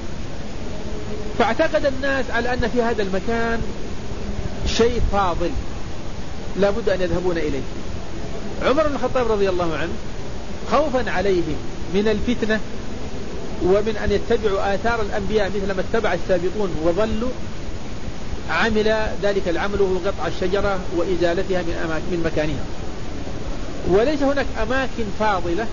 فاعتقد الناس على أن في هذا المكان شيء فاضل لا بد أن يذهبون إليه. عمر بن الخطاب رضي الله عنه خوفا عليهم من الفتنة ومن أن يتبعوا آثار الأنبياء مثل ما اتبع السابقون وظلوا، عمل ذلك العمل وهو قطع الشجرة وإزالتها من, أماكن من مكانها. وليس هناك أماكن فاضلة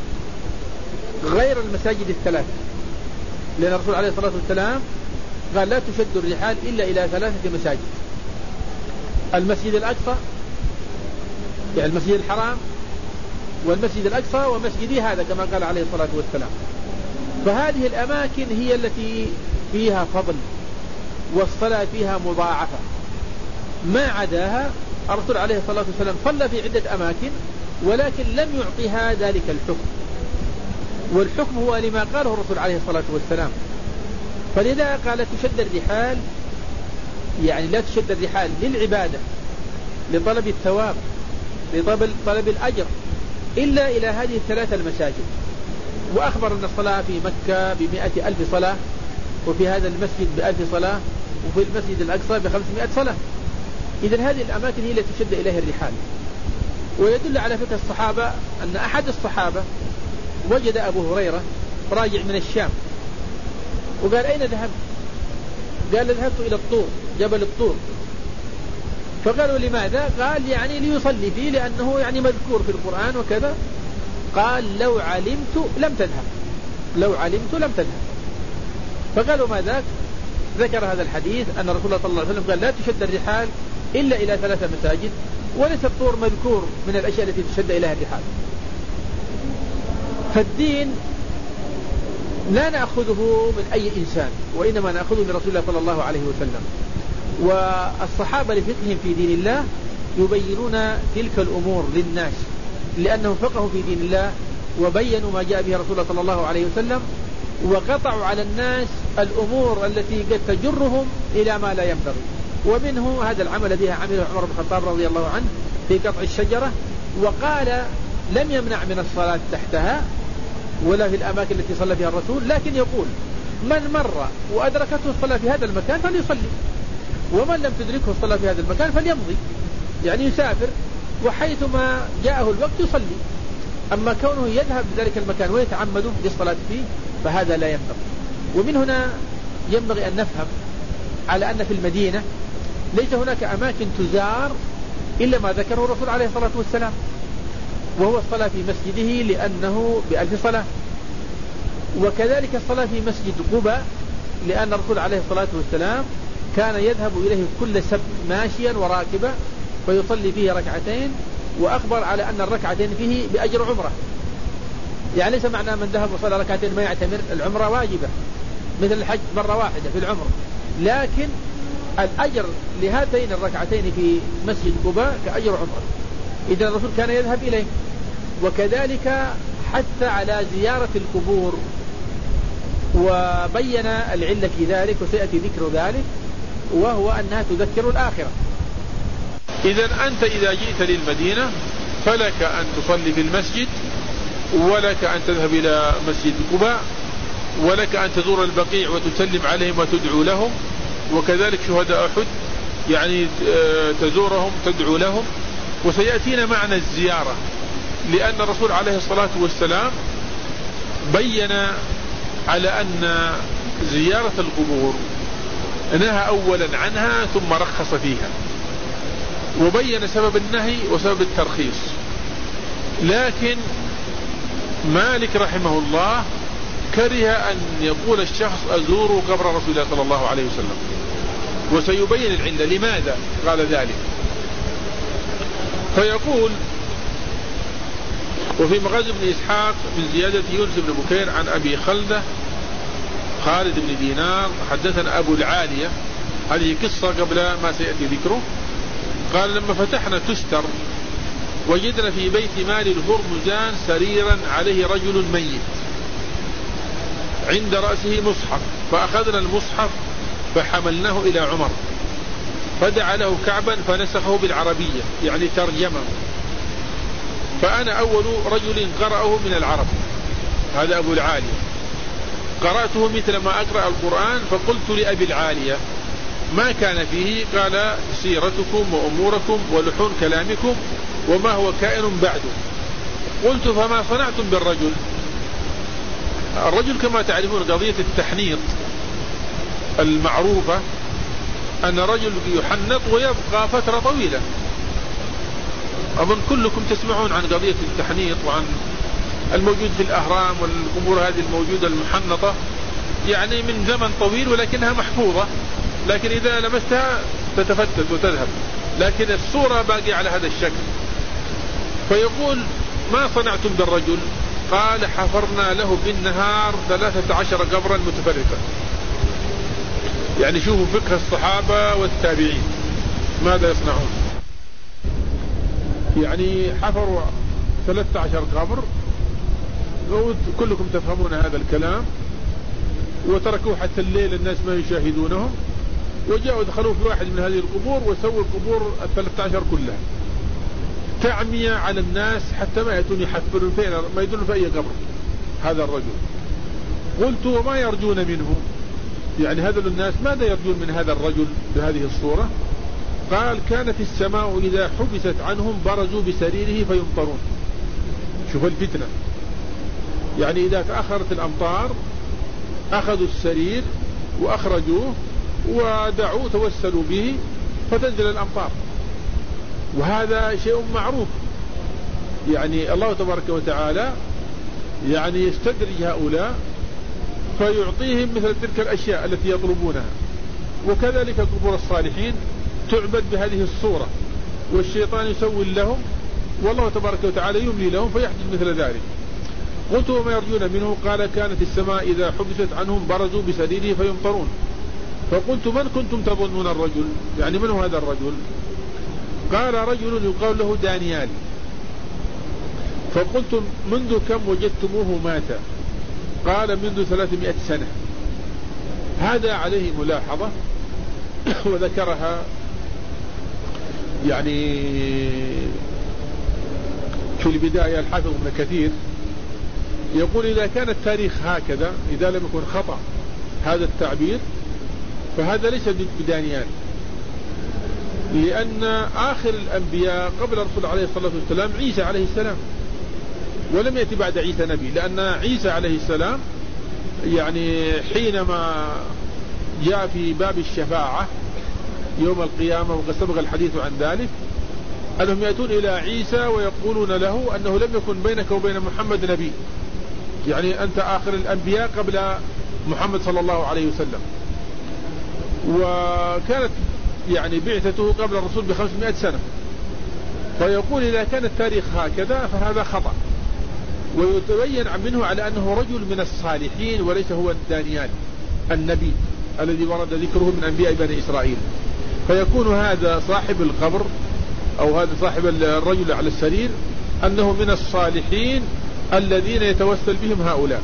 غير المساجد الثلاث، لأن الرسول عليه الصلاة والسلام قال لا تشد الرحال إلا إلى ثلاثة مساجد: المسجد الأقصى يعني المسجد الحرام، والمسجد الأقصى ومسجدي هذا كما قال عليه الصلاة والسلام. فهذه الأماكن هي التي فيها فضل والصلاة فيها مضاعفة، ما عداها الرسول عليه الصلاة والسلام صلى في عدة أماكن ولكن لم يعطيها ذلك الحكم، والحكم هو لما قاله الرسول عليه الصلاة والسلام. فلذا قال تشد الرحال، يعني لا تشد الرحال للعبادة لطلب الثواب لطلب طلب الأجر إلا إلى هذه الثلاثة المساجد. وأخبر أن الصلاة في مكة بمئة ألف صلاة، وفي هذا المسجد بألف صلاة، وفي المسجد الأقصى بخمسمائة صلاة. إذن هذه الأماكن هي التي تشد إليها الرحال. ويدل على فقه الصحابة أن أحد الصحابة وجد أبو هريرة راجع من الشام وقال أين ذهبت؟ قال ذهبت إلى الطور، جبل الطور. فقالوا لماذا؟ قال يعني ليصلي فيه لأنه يعني مذكور في القرآن وكذا. قال لو علمت لم تذهب، لو علمت لم تذهب. فقالوا ما ذاك؟ ذكر هذا الحديث أن رسول الله صلى الله عليه وسلم قال لا تشد الرحال إلا إلى ثلاثة مساجد، وليس الطور مذكور من الأشياء التي تشد إليها الرحال. فالدين لا نأخذه من أي إنسان، وإنما نأخذه من رسول الله صلى الله عليه وسلم. والصحابة لفقههم في دين الله يبينون تلك الأمور للناس لأنهم فقهوا في دين الله وبينوا ما جاء به رسول الله صلى الله عليه وسلم، وقطعوا على الناس الأمور التي قد تجرهم إلى ما لا ينبغي. ومنه هذا العمل الذي عمله عمر بن الخطاب رضي الله عنه في قطع الشجرة، وقال لم يمنع من الصلاة تحتها ولا في الأماكن التي صلى فيها الرسول، لكن يقول من مر وأدركته الصلاة في هذا المكان فليصلي، ومن لم تدركه الصلاة في هذا المكان فليمضي، يعني يسافر وحيثما جاءه الوقت يصلي. أما كونه يذهب لذلك المكان ويتعمد للصلاة فيه فهذا لا ينبغي. ومن هنا ينبغي أن نفهم على أن في المدينة ليس هناك أماكن تزار إلا ما ذكره الرسول عليه الصلاة والسلام، وهو الصلاة في مسجده لأنه بألف صلاة، وكذلك الصلاة في مسجد قباء لأن الرسول عليه الصلاة والسلام كان يذهب إليه كل سبت ماشيا وراكبا فيصلي فيه ركعتين، وأخبر على أن الركعتين فيه بأجر عمره. يعني ليس معنى من ذهب وصلى ركعتين ما يعتمر، العمرة واجبة مثل الحج مرة واحدة في العمر، لكن الأجر لهاتين الركعتين في مسجد قباء كأجر عمره. إذا الرسول كان يذهب إليه. وكذلك حث على زيارة القبور وبين العلة في ذلك وسيأتي ذكر ذلك، وهو أنها تذكر الآخرة. إذن أنت إذا جئت للمدينة فلك أن تصلي في المسجد، ولك أن تذهب إلى مسجد قباء، ولك أن تزور البقيع وتسلم عليهم وتدعو لهم، وكذلك شهداء أحد يعني تزورهم تدعو لهم. وسيأتينا معنى الزيارة، لأن الرسول عليه الصلاة والسلام بين على أن زيارة القبور نهى أولا عنها ثم رخص فيها، وبين سبب النهي وسبب الترخيص. لكن مالك رحمه الله كره أن يقول الشخص أزور قبر رسول الله صلى الله عليه وسلم، وسيبين العلة لماذا قال ذلك. فيقول وفي مغازي بن إسحاق من زيادة يونس بن بكير عن أبي خلدة خالد بن دينار حدثنا أبو العالية هذه قصة قبل ما سيأتي ذكره. قال لما فتحنا تستر وجدنا في بيت مال الهرمزان سريرا عليه رجل ميت عند رأسه مصحف، فأخذنا المصحف فحملناه إلى عمر فدعا له كعبا فنسخه بالعربية يعني ترجمه، فأنا أول رجل قرأه من العرب، هذا أبو العالية، قرأته مثل ما أقرأ القرآن. فقلت لأبي العالية ما كان فيه؟ قال سيرتكم وأموركم ولحون كلامكم وما هو كائن بعده. قلت فما صنعتم بالرجل؟ الرجل كما تعرفون قضية التحنيط المعروفة أن رجل يحنط ويبقى فترة طويلة، أظن كلكم تسمعون عن قضية التحنيط وعن الموجود في الأهرام والقبور هذه الموجودة المحنطة، يعني من زمن طويل ولكنها محفوظة، لكن إذا لمستها تتفتت وتذهب، لكن الصورة باقية على هذا الشكل. فيقول ما صنعتم بالرجل؟ قال حفرنا له بالنهار ثلاثة عشر قبرا متفرقة. يعني شوفوا فقه الصحابة والتابعين ماذا يصنعون، يعني حفروا ثلاثة عشر قبر، كلكم تفهمون هذا الكلام، وتركوه حتى الليل الناس ما يشاهدونهم، وجاءوا دخلوا في واحد من هذه القبور وسووا القبور الثلاثة عشر كلها تعمية على الناس حتى ما يأتون يحفرون فين ما يدلون في أي قبر هذا الرجل. قلت وما يرجون منه؟ يعني هذا الناس ماذا يرجون من هذا الرجل بهذه الصورة؟ قال كانت السماء إذا حبست عنهم برزوا بسريره فيمطرون. شوف الفتنة، يعني إذا تأخرت الأمطار أخذوا السرير وأخرجوه ودعوا توسلوا به فتنزل الأمطار، وهذا شيء معروف. يعني الله تبارك وتعالى يعني يستدرج هؤلاء فيعطيهم مثل تلك الأشياء التي يطلبونها، وكذلك قبور الصالحين تعبد بهذه الصورة، والشيطان يسول لهم والله تبارك وتعالى يملي لهم فيحدث مثل ذلك. قلت وما يرجون منه؟ قال كانت السماء إذا حبست عنهم برزوا بسريره فيمطرون. فقلت من كنتم تظنون الرجل؟ يعني من هو هذا الرجل؟ قال رجل يقال له دانيال. فقلت منذ كم وجدتموه مات؟ قال منذ ثلاثمائة سنة. هذا عليه ملاحظة وذكرها يعني في البداية الحافظ ابن كثير، يقول إذا كان التاريخ هكذا، إذا لم يكن خطأ هذا التعبير، فهذا ليس بدانيال، لأن آخر الأنبياء قبل الرسول عليه الصلاة والسلام عيسى عليه السلام، ولم يأتي بعد عيسى نبي، لأن عيسى عليه السلام يعني حينما جاء في باب الشفاعة يوم القيامة وقد سبق الحديث عن ذلك، أنهم يأتون إلى عيسى ويقولون له أنه لم يكن بينك وبين محمد نبي، يعني أنت آخر الأنبياء قبل محمد صلى الله عليه وسلم، وكانت يعني بعثته قبل الرسول بخمسمائة سنة. فيقول إذا كان التاريخ هكذا فهذا خطأ، ويتبين منه على أنه رجل من الصالحين وليس هو الدانيال النبي الذي ورد ذكره من أنبياء بني إسرائيل. فيكون هذا صاحب القبر أو هذا صاحب الرجل على السرير أنه من الصالحين الذين يتوسل بهم هؤلاء.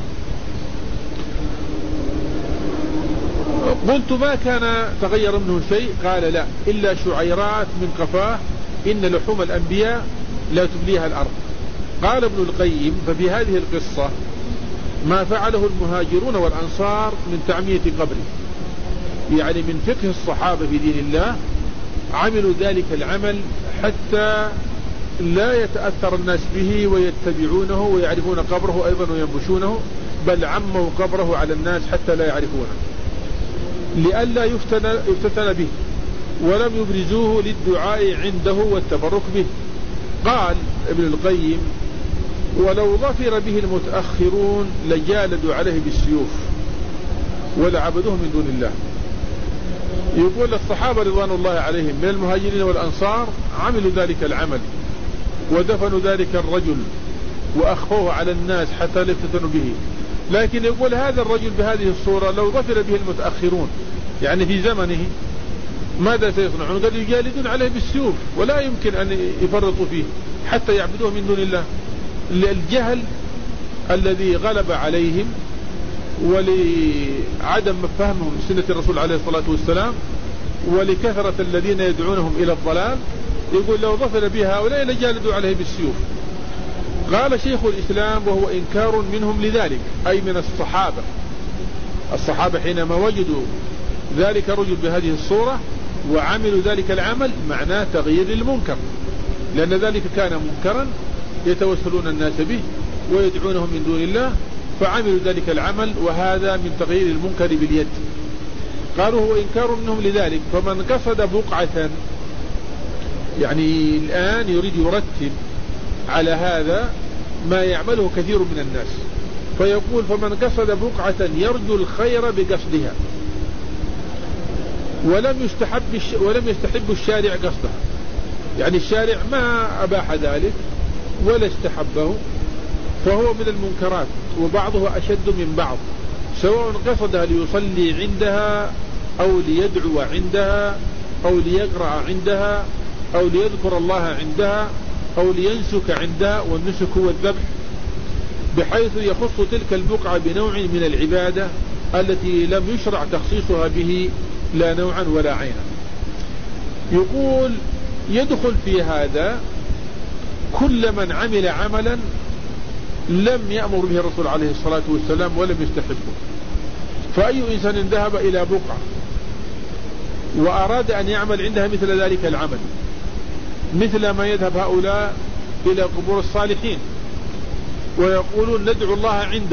قلت ما كان تغير منه شيء؟ قال لا إلا شعيرات من قفاه إن لحوم الأنبياء لا تبليها الأرض. قال ابن القيم ففي هذه القصة ما فعله المهاجرون والأنصار من تعمية قبره، يعني من فقه الصحابة في دين الله عملوا ذلك العمل حتى لا يتأثر الناس به ويتبعونه ويعرفون قبره أيضا وينبشونه، بل عموا قبره على الناس حتى لا يعرفونه لئلا يفتن, يفتن به، ولم يبرزوه للدعاء عنده والتبرك به. قال ابن القيم ولو ظفر به المتأخرون لجالدوا عليه بالسيوف ولعبدوه من دون الله. يقول الصحابة رضوان الله عليهم من المهاجرين والأنصار عملوا ذلك العمل ودفنوا ذلك الرجل وأخفوه على الناس حتى لا يفتنوا به، لكن يقول هذا الرجل بهذه الصورة لو ظفر به المتأخرون يعني في زمنه ماذا سيصنعون؟ قال يجالدون عليه بالسيوف ولا يمكن أن يفرطوا فيه حتى يعبدوه من دون الله. الجهل الذي غلب عليهم ولعدم فهمهم سنة الرسول عليه الصلاة والسلام ولكثرة الذين يدعونهم إلى الضلال، يقول لو ظفر بها هؤلاء لجالدوا عليه بالسيوف. قال شيخ الإسلام وهو إنكار منهم لذلك، أي من الصحابة. الصحابة حينما وجدوا ذلك رجل بهذه الصورة وعملوا ذلك العمل معناه تغيير المنكر، لأن ذلك كان منكرا يتوسلون الناس به ويدعونهم من دون الله، فعملوا ذلك العمل، وهذا من تغيير المنكر باليد. قالوا هو إنكار منهم لذلك. فمن قصد بقعة، يعني الآن يريد يرتب على هذا ما يعمله كثير من الناس، فيقول فمن قصد بقعة يرجو الخير بقصدها ولم يستحب ولم يستحب الشارع قصدها، يعني الشارع ما أباح ذلك ولا استحبه، فهو من المنكرات، وبعضه أشد من بعض، سواء قصدها ليصلي عندها أو ليدعو عندها أو ليقرأ عندها أو ليذكر الله عندها أو لينسك عندها، والنسك هو الذبح، بحيث يخص تلك البقعة بنوع من العبادة التي لم يشرع تخصيصها به لا نوعا ولا عينا. يقول يدخل في هذا كل من عمل عملا لم يأمر به الرسول عليه الصلاة والسلام ولم يستحبه. فأي إنسان ذهب إلى بقعة وأراد أن يعمل عندها مثل ذلك العمل، مثل ما يذهب هؤلاء إلى قبور الصالحين ويقولون ندعو الله عنده،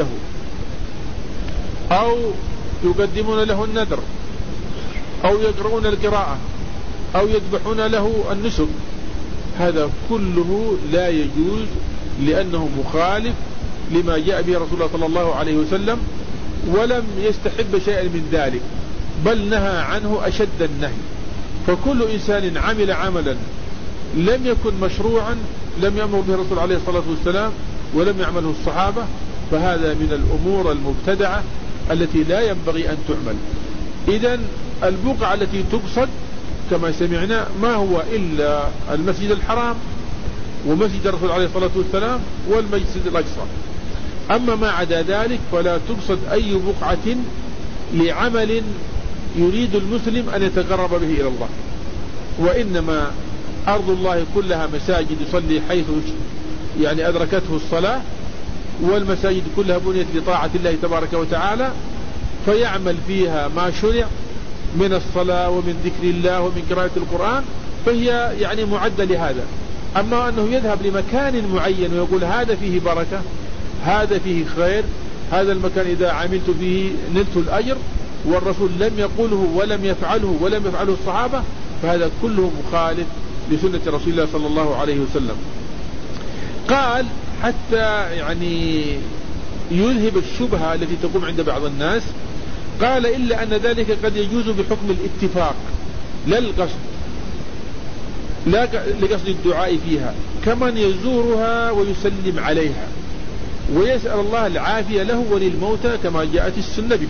أو يقدمون له النذر، أو يقرؤون القراءة، أو يذبحون له النسك، هذا كله لا يجوز، لأنه مخالف لما جاء به رسول الله صلى الله عليه وسلم، ولم يستحب شيئا من ذلك، بل نهى عنه أشد النهي. فكل إنسان عمل عملا لم يكن مشروعا، لم يأمر به الرسول عليه الصلاة والسلام ولم يعمله الصحابة، فهذا من الأمور المبتدعة التي لا ينبغي أن تعمل. إذن البقعة التي تقصد كما سمعنا ما هو إلا المسجد الحرام ومسجد الرسول عليه الصلاة والسلام والمسجد الأقصى. أما ما عدا ذلك فلا تقصد أي بقعة لعمل يريد المسلم أن يتقرب به إلى الله، وإنما أرض الله كلها مساجد يصلي حيث يعني أدركته الصلاة، والمساجد كلها بنيت لطاعة الله تبارك وتعالى، فيعمل فيها ما شرع من الصلاة ومن ذكر الله ومن قراءة القرآن، فهي يعني معدة لهذا. أما أنه يذهب لمكان معين ويقول هذا فيه بركة، هذا فيه خير، هذا المكان إذا عملت فيه نلت الأجر، والرسول لم يقوله ولم يفعله ولم يفعله الصحابة، فهذا كله مخالف لسنة رسول الله صلى الله عليه وسلم. قال حتى يعني يذهب الشبهة التي تقوم عند بعض الناس، قال إلا أن ذلك قد يجوز بحكم الاتفاق لا القصد، لا لقصد الدعاء فيها، كمن يزورها ويسلم عليها ويسأل الله العافية له وللموتى كما جاءت السنة به.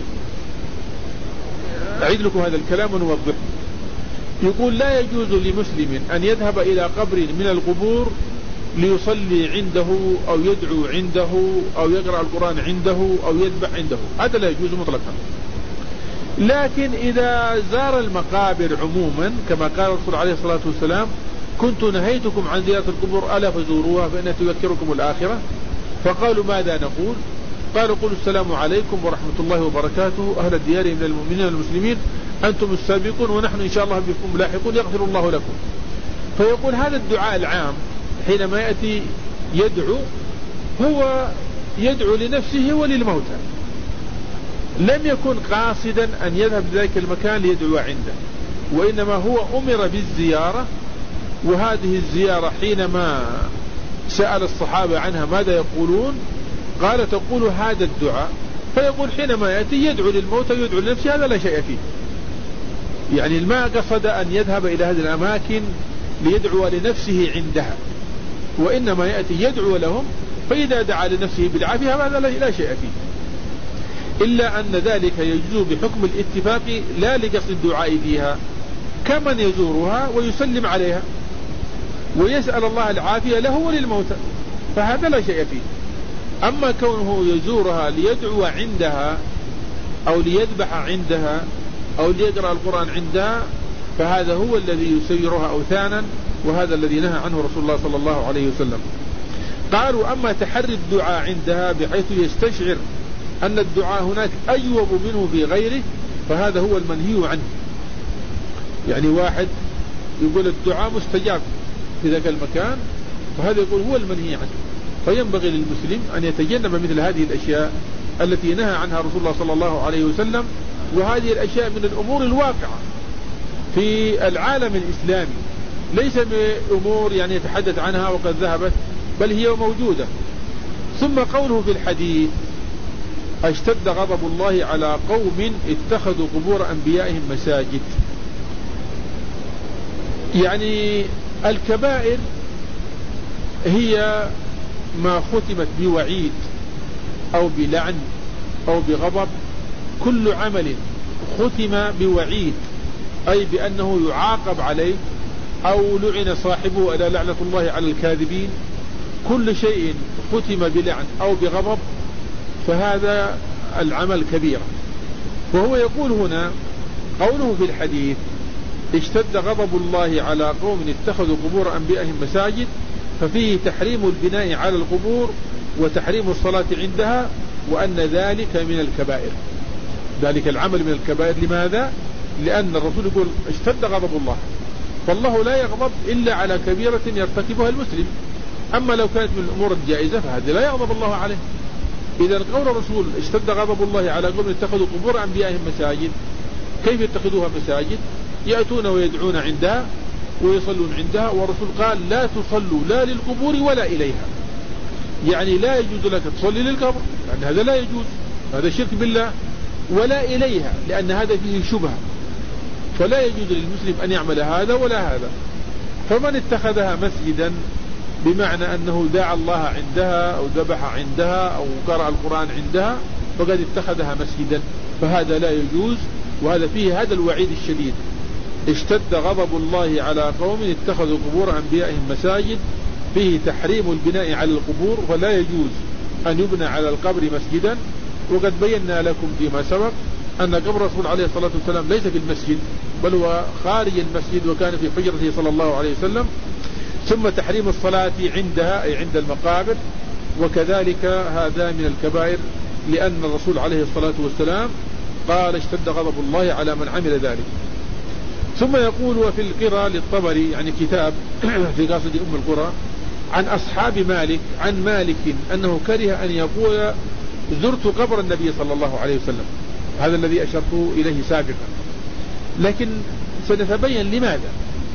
أعيد لكم هذا الكلام ونوضح. يقول لا يجوز لمسلم أن يذهب إلى قبر من القبور ليصلي عنده أو يدعو عنده أو يقرأ القرآن عنده أو يذبح عنده، هذا لا يجوز مطلقا. لكن إذا زار المقابر عموما كما قال الرسول عليه الصلاة والسلام كنت نهيتكم عن زيارة القبور ألا فزوروها فإنها تذكركم الآخرة، فقالوا ماذا نقول؟ قالوا قولوا السلام عليكم ورحمة الله وبركاته أهل الديار من المؤمنين والمسلمين أنتم السابقون ونحن إن شاء الله بكم لاحقون يغفر الله لكم. فيقول هذا الدعاء العام حينما يأتي يدعو هو يدعو لنفسه وللموتى، لم يكن قاصدا أن يذهب لذلك المكان ليدعو عنده، وإنما هو أمر بالزيارة. وهذه الزيارة حينما سأل الصحابة عنها ماذا يقولون؟ قال تقول هذا الدعاء، فيقول حينما يأتي يدعو للموتى ويدعو لنفسه، هذا لا شيء فيه. يعني ما قصد أن يذهب إلى هذه الأماكن ليدعو لنفسه عندها، وإنما يأتي يدعو لهم، فإذا دعا لنفسه بالعافية هذا لا شيء فيه، إلا أن ذلك يجوز بحكم الاتفاق لا لقصد الدعاء فيها، كمن يزورها ويسلم عليها ويسأل الله العافية له وللموتى، فهذا لا شيء فيه. أما كونه يزورها ليدعو عندها أو ليذبح عندها أو ليقرأ القرآن عندها فهذا هو الذي يسيرها أوثانا، وهذا الذي نهى عنه رسول الله صلى الله عليه وسلم. قالوا أما تحري الدعاء عندها بحيث يستشعر أن الدعاء هناك أجوب منه في غيره فهذا هو المنهي عنه. يعني واحد يقول الدعاء مستجاب في ذاك المكان فهذا يقول هو المنهي عنه. فينبغي للمسلم أن يتجنب مثل هذه الأشياء التي نهى عنها رسول الله صلى الله عليه وسلم، وهذه الأشياء من الأمور الواقعة في العالم الإسلامي، ليس بأمور يعني يتحدث عنها وقد ذهبت، بل هي موجودة. ثم قوله في الحديث اشتد غضب الله على قوم اتخذوا قبور أنبيائهم مساجد. يعني الكبائر هي ما ختمت بوعيد أو بلعن أو بغضب، كل عمل ختم بوعيد أي بأنه يعاقب عليه أو لعن صاحبه ألا لعنة الله على الكاذبين، كل شيء ختم بلعن أو بغضب فهذا العمل كبير. وهو يقول هنا قوله في الحديث اشتد غضب الله على قوم اتخذوا قبور أنبيائهم مساجد، ففيه تحريم البناء على القبور وتحريم الصلاة عندها، وأن ذلك من الكبائر، ذلك العمل من الكبائر. لماذا؟ لأن الرسول يقول اشتد غضب الله، فالله لا يغضب إلا على كبيرة يرتكبها المسلم. أما لو كانت من الأمور الجائزة فهذه لا يغضب الله عليه. إذا قول الرسول اشتد غضب الله على قوم اتخذوا قبور أنبيائهم مساجد، كيف يتخذوها مساجد؟ يأتون ويدعون عندها ويصلون عندها، والرسول قال لا تصلوا لا للقبور ولا إليها. يعني لا يجوز لك تصلي للقبر لأن هذا لا يجوز، هذا شرك بالله، ولا إليها لأن هذا فيه شبهة، فلا يجوز للمسلم أن يعمل هذا ولا هذا. فمن اتخذها مسجدا بمعنى أنه دعا الله عندها أو ذبح عندها أو قرأ القرآن عندها فقد اتخذها مسجدا، فهذا لا يجوز، وهذا فيه هذا الوعيد الشديد. اشتد غضب الله على قوم اتخذوا قبور أنبيائهم مساجد، فيه تحريم البناء على القبور، ولا يجوز أن يبنى على القبر مسجدا. وقد بينا لكم فيما سبق أن قبر الرسول عليه الصلاة والسلام ليس في المسجد بل هو خارج المسجد وكان في حجرته صلى الله عليه وسلم. ثم تحريم الصلاة عندها أي عند المقابر، وكذلك هذا من الكبائر لأن الرسول عليه الصلاة والسلام قال اشتد غضب الله على من عمل ذلك. ثم يقول وفي القرى للطبري يعني كتاب في قصد أم القرى عن أصحاب مالك عن مالك أنه كره أن يقول زرت قبر النبي صلى الله عليه وسلم، هذا الذي أشرت إليه سابقا، لكن سنتبين لماذا.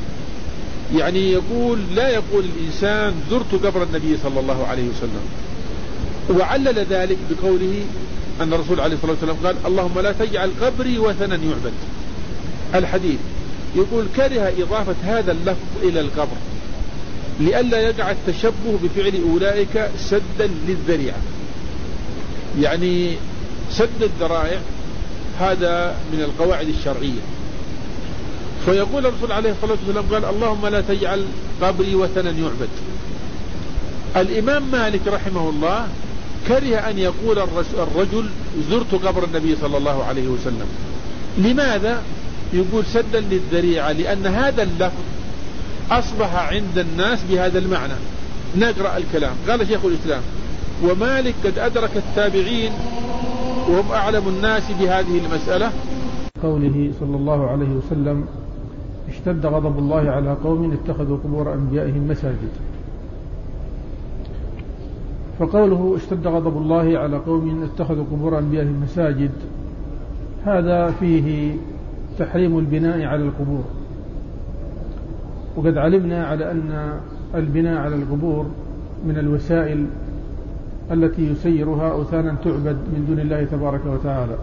يعني يقول لا يقول الإنسان زرت قبر النبي صلى الله عليه وسلم، وعلل ذلك بقوله أن الرسول عليه الصلاة والسلام قال اللهم لا تجعل قبري وثنا يعبد. الحديث يقول كره إضافة هذا اللفظ إلى القبر لئلا يقع التشبه بفعل أولئك سدا للذريعة، يعني سد الذرائع هذا من القواعد الشرعية. فيقول الرسول عليه الصلاة والسلام قال اللهم لا تجعل قبري وثنا يعبد. الإمام مالك رحمه الله كره أن يقول الرجل زرت قبر النبي صلى الله عليه وسلم. لماذا؟ يقول سدا للذريعة لأن هذا اللفظ أصبح عند الناس بهذا المعنى. نقرأ الكلام. قال شيخ الإسلام ومالك قد أدرك التابعين وهم أعلم الناس بهذه المسألة. قوله صلى الله عليه وسلم اشتد غضب الله على قوم اتخذوا قبور أنبيائهم مساجد. فقوله اشتد غضب الله على قوم اتخذوا قبور أنبيائهم مساجد هذا فيه تحريم البناء على القبور، وقد علمنا على أن البناء على القبور من الوسائل التي يسيرها أوثانا تعبد من دون الله تبارك وتعالى.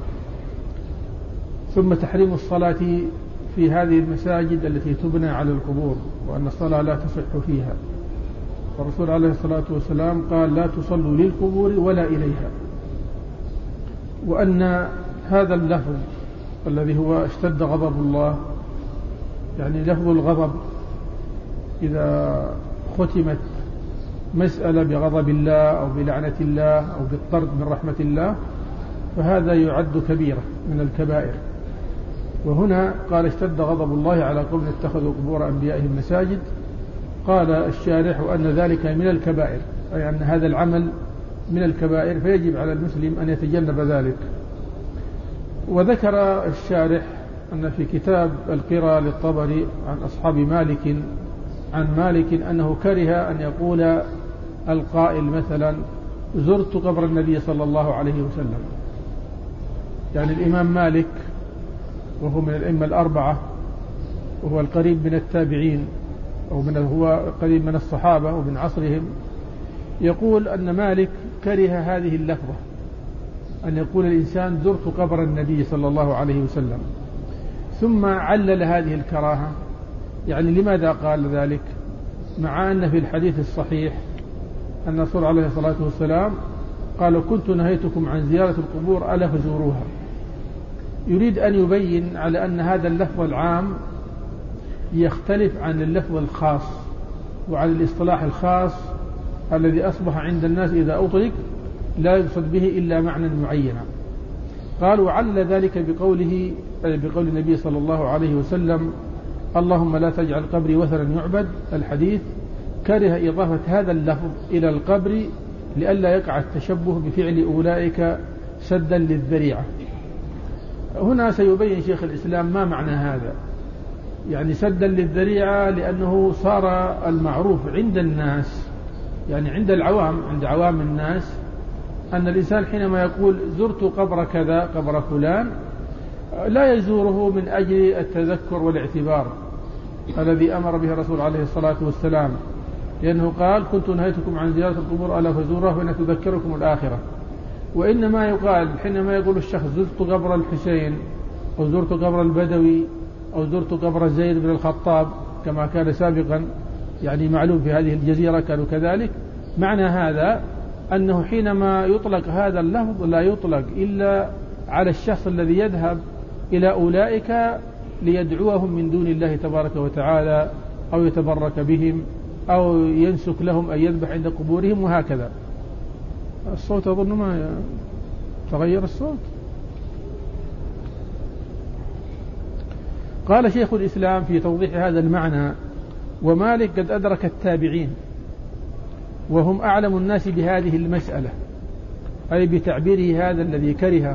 ثم تحريم الصلاة في هذه المساجد التي تبنى على القبور، وأن الصلاة لا تصح فيها. الرسول عليه الصلاة والسلام قال لا تصلوا للقبور ولا إليها، وأن هذا اللفظ الذي هو اشتد غضب الله يعني لفظ الغضب إذا ختمت مسألة بغضب الله أو بلعنة الله أو بالطرد من رحمة الله فهذا يعد كبيرة من الكبائر. وهنا قال اشتد غضب الله على قوم اتخذوا قبور أنبيائهم مساجد. قال الشارح أن ذلك من الكبائر، أي أن هذا العمل من الكبائر، فيجب على المسلم أن يتجنب ذلك. وذكر الشارح أن في كتاب القراءة للطبري عن أصحاب مالك عن مالك أنه كره أن يقول القائل مثلا زرت قبر النبي صلى الله عليه وسلم. يعني الإمام مالك وهو من الأئمة الأربعة وهو القريب من التابعين أو من هو قريب من الصحابة ومن عصرهم، يقول أن مالك كره هذه اللفظة أن يقول الإنسان زرت قبر النبي صلى الله عليه وسلم، ثم علل هذه الكراهة. يعني لماذا قال ذلك؟ مع أن في الحديث الصحيح أن الرسول عليه الصلاة والسلام قال كنت نهيتكم عن زيارة القبور ألا فزوروها. يريد أن يبين على أن هذا اللفظ العام يختلف عن اللفظ الخاص وعن الاصطلاح الخاص الذي أصبح عند الناس إذا أطلق لا يقصد به إلا معنى معينا. قال وعلل ذلك بقوله بقول النبي صلى الله عليه وسلم اللهم لا تجعل قبري وثنا يعبد، الحديث. كره إضافة هذا اللفظ إلى القبر لئلا يقع التشبه بفعل أولئك سدا للذريعة. هنا سيبين شيخ الإسلام ما معنى هذا. يعني سدا للذريعة لأنه صار المعروف عند الناس، يعني عند العوام، عند عوام الناس، أن الإنسان حينما يقول زرت قبر كذا قبر فلان لا يزوره من أجل التذكر والاعتبار الذي أمر به الرسول عليه الصلاة والسلام، لأنه قال كنت نهيتكم عن زيارة القبور ألا فزوروها فإن تذكركم الآخرة. وإنما يقال حينما يقول الشخص زرت قبر الحسين أو زرت قبر البدوي أو زرت قبر زيد بن الخطاب كما كان سابقا، يعني معلوم في هذه الجزيرة كانوا كذلك، معنى هذا أنه حينما يطلق هذا اللفظ لا يطلق إلا على الشخص الذي يذهب إلى أولئك ليدعوهم من دون الله تبارك وتعالى أو يتبرك بهم أو ينسك لهم أن يذبح عند قبورهم وهكذا. الصوت أظن ما تغير الصوت. قال شيخ الإسلام في توضيح هذا المعنى ومالك قد أدرك التابعين وهم أعلم الناس بهذه المسألة، أي بتعبيره هذا الذي كرهه،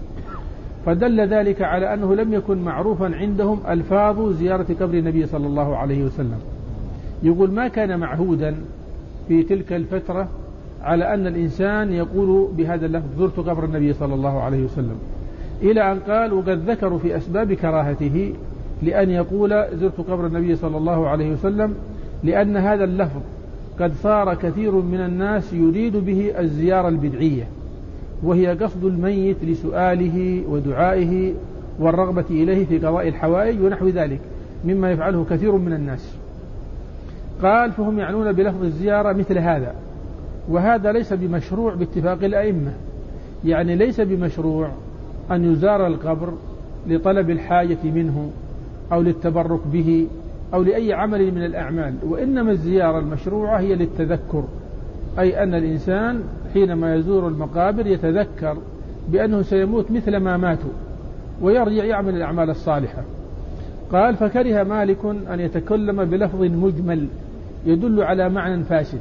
فدل ذلك على أنه لم يكن معروفا عندهم ألفاظ زيارة قبر النبي صلى الله عليه وسلم. يقول ما كان معهودا في تلك الفترة على أن الإنسان يقول بهذا اللفظ زرت قبر النبي صلى الله عليه وسلم، إلى أن قال وقد ذكروا في أسباب كراهته لأن يقول زرت قبر النبي صلى الله عليه وسلم لأن هذا اللفظ قد صار كثير من الناس يريد به الزيارة البدعية، وهي قصد الميت لسؤاله ودعائه والرغبة إليه في قضاء الحوائج ونحو ذلك مما يفعله كثير من الناس. قال فهم يعنون بلفظ الزيارة مثل هذا، وهذا ليس بمشروع باتفاق الأئمة. يعني ليس بمشروع أن يزار القبر لطلب الحاجة منه أو للتبرك به أو لأي عمل من الأعمال، وإنما الزيارة المشروعة هي للتذكر، أي أن الإنسان حينما يزور المقابر يتذكر بأنه سيموت مثل ما ماتوا ويرجع يعمل الأعمال الصالحة. قال فكره مالك أن يتكلم بلفظ مجمل يدل على معنى فاسد.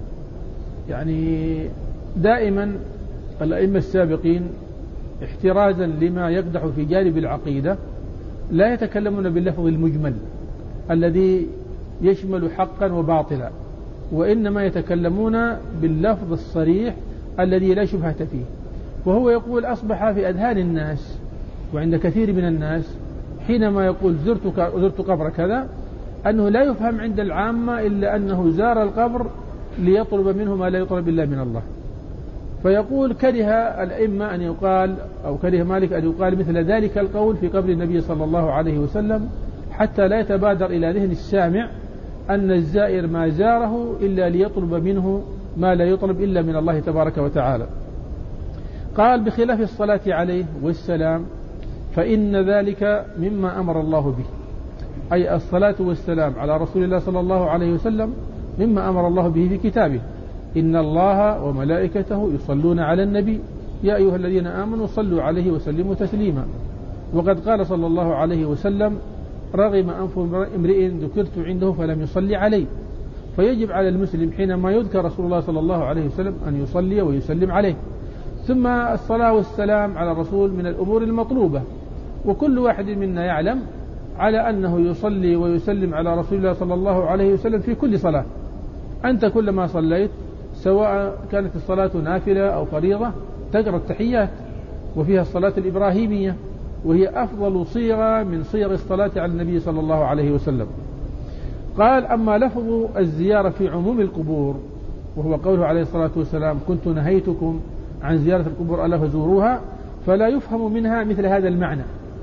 يعني دائما الأئمة السابقين احترازا لما يقدح في جانب العقيدة لا يتكلمون باللفظ المجمل الذي يشمل حقا وباطلا، وإنما يتكلمون باللفظ الصريح الذي لا شبهة فيه. وهو يقول أصبح في أذهان الناس وعند كثير من الناس حينما يقول زرت زرت قبر كذا أنه لا يفهم عند العامة إلا أنه زار القبر ليطلب منه ما لا يطلب إلا من الله. فيقول كره الأئمة أن يقال أو كره مالك أن يقال مثل ذلك القول في قبر النبي صلى الله عليه وسلم حتى لا يتبادر إلى ذهن السامع أن الزائر ما زاره إلا ليطلب منه ما لا يطلب إلا من الله تبارك وتعالى. قال بخلاف الصلاة عليه والسلام فإن ذلك مما أمر الله به. أي الصلاة والسلام على رسول الله صلى الله عليه وسلم مما أمر الله به في كتابه: إن الله وملائكته يصلون على النبي يا أيها الذين آمنوا صلوا عليه وسلموا تسليما. وقد قال صلى الله عليه وسلم: رغم أنف امرئ ذكرت عنده فلم يصلي عليه. فيجب على المسلم حينما يذكر رسول الله صلى الله عليه وسلم أن يصلي ويسلم عليه. ثم الصلاة والسلام على الرسول من الأمور المطلوبة، وكل واحد منا يعلم على أنه يصلي ويسلم على رسول الله صلى الله عليه وسلم في كل صلاة. أنت كلما صليت سواء كانت الصلاة نافلة أو فريضة تقرأ التحيات، وفيها الصلاة الإبراهيمية، وهي أفضل صيغة من صيغ الصلاة على النبي صلى الله عليه وسلم. قال: أما لفظ الزيارة في عموم القبور، وهو قوله عليه الصلاة والسلام: كنت نهيتكم عن زيارة القبور ألا فزوروها، فلا يفهم منها مثل هذا المعنى.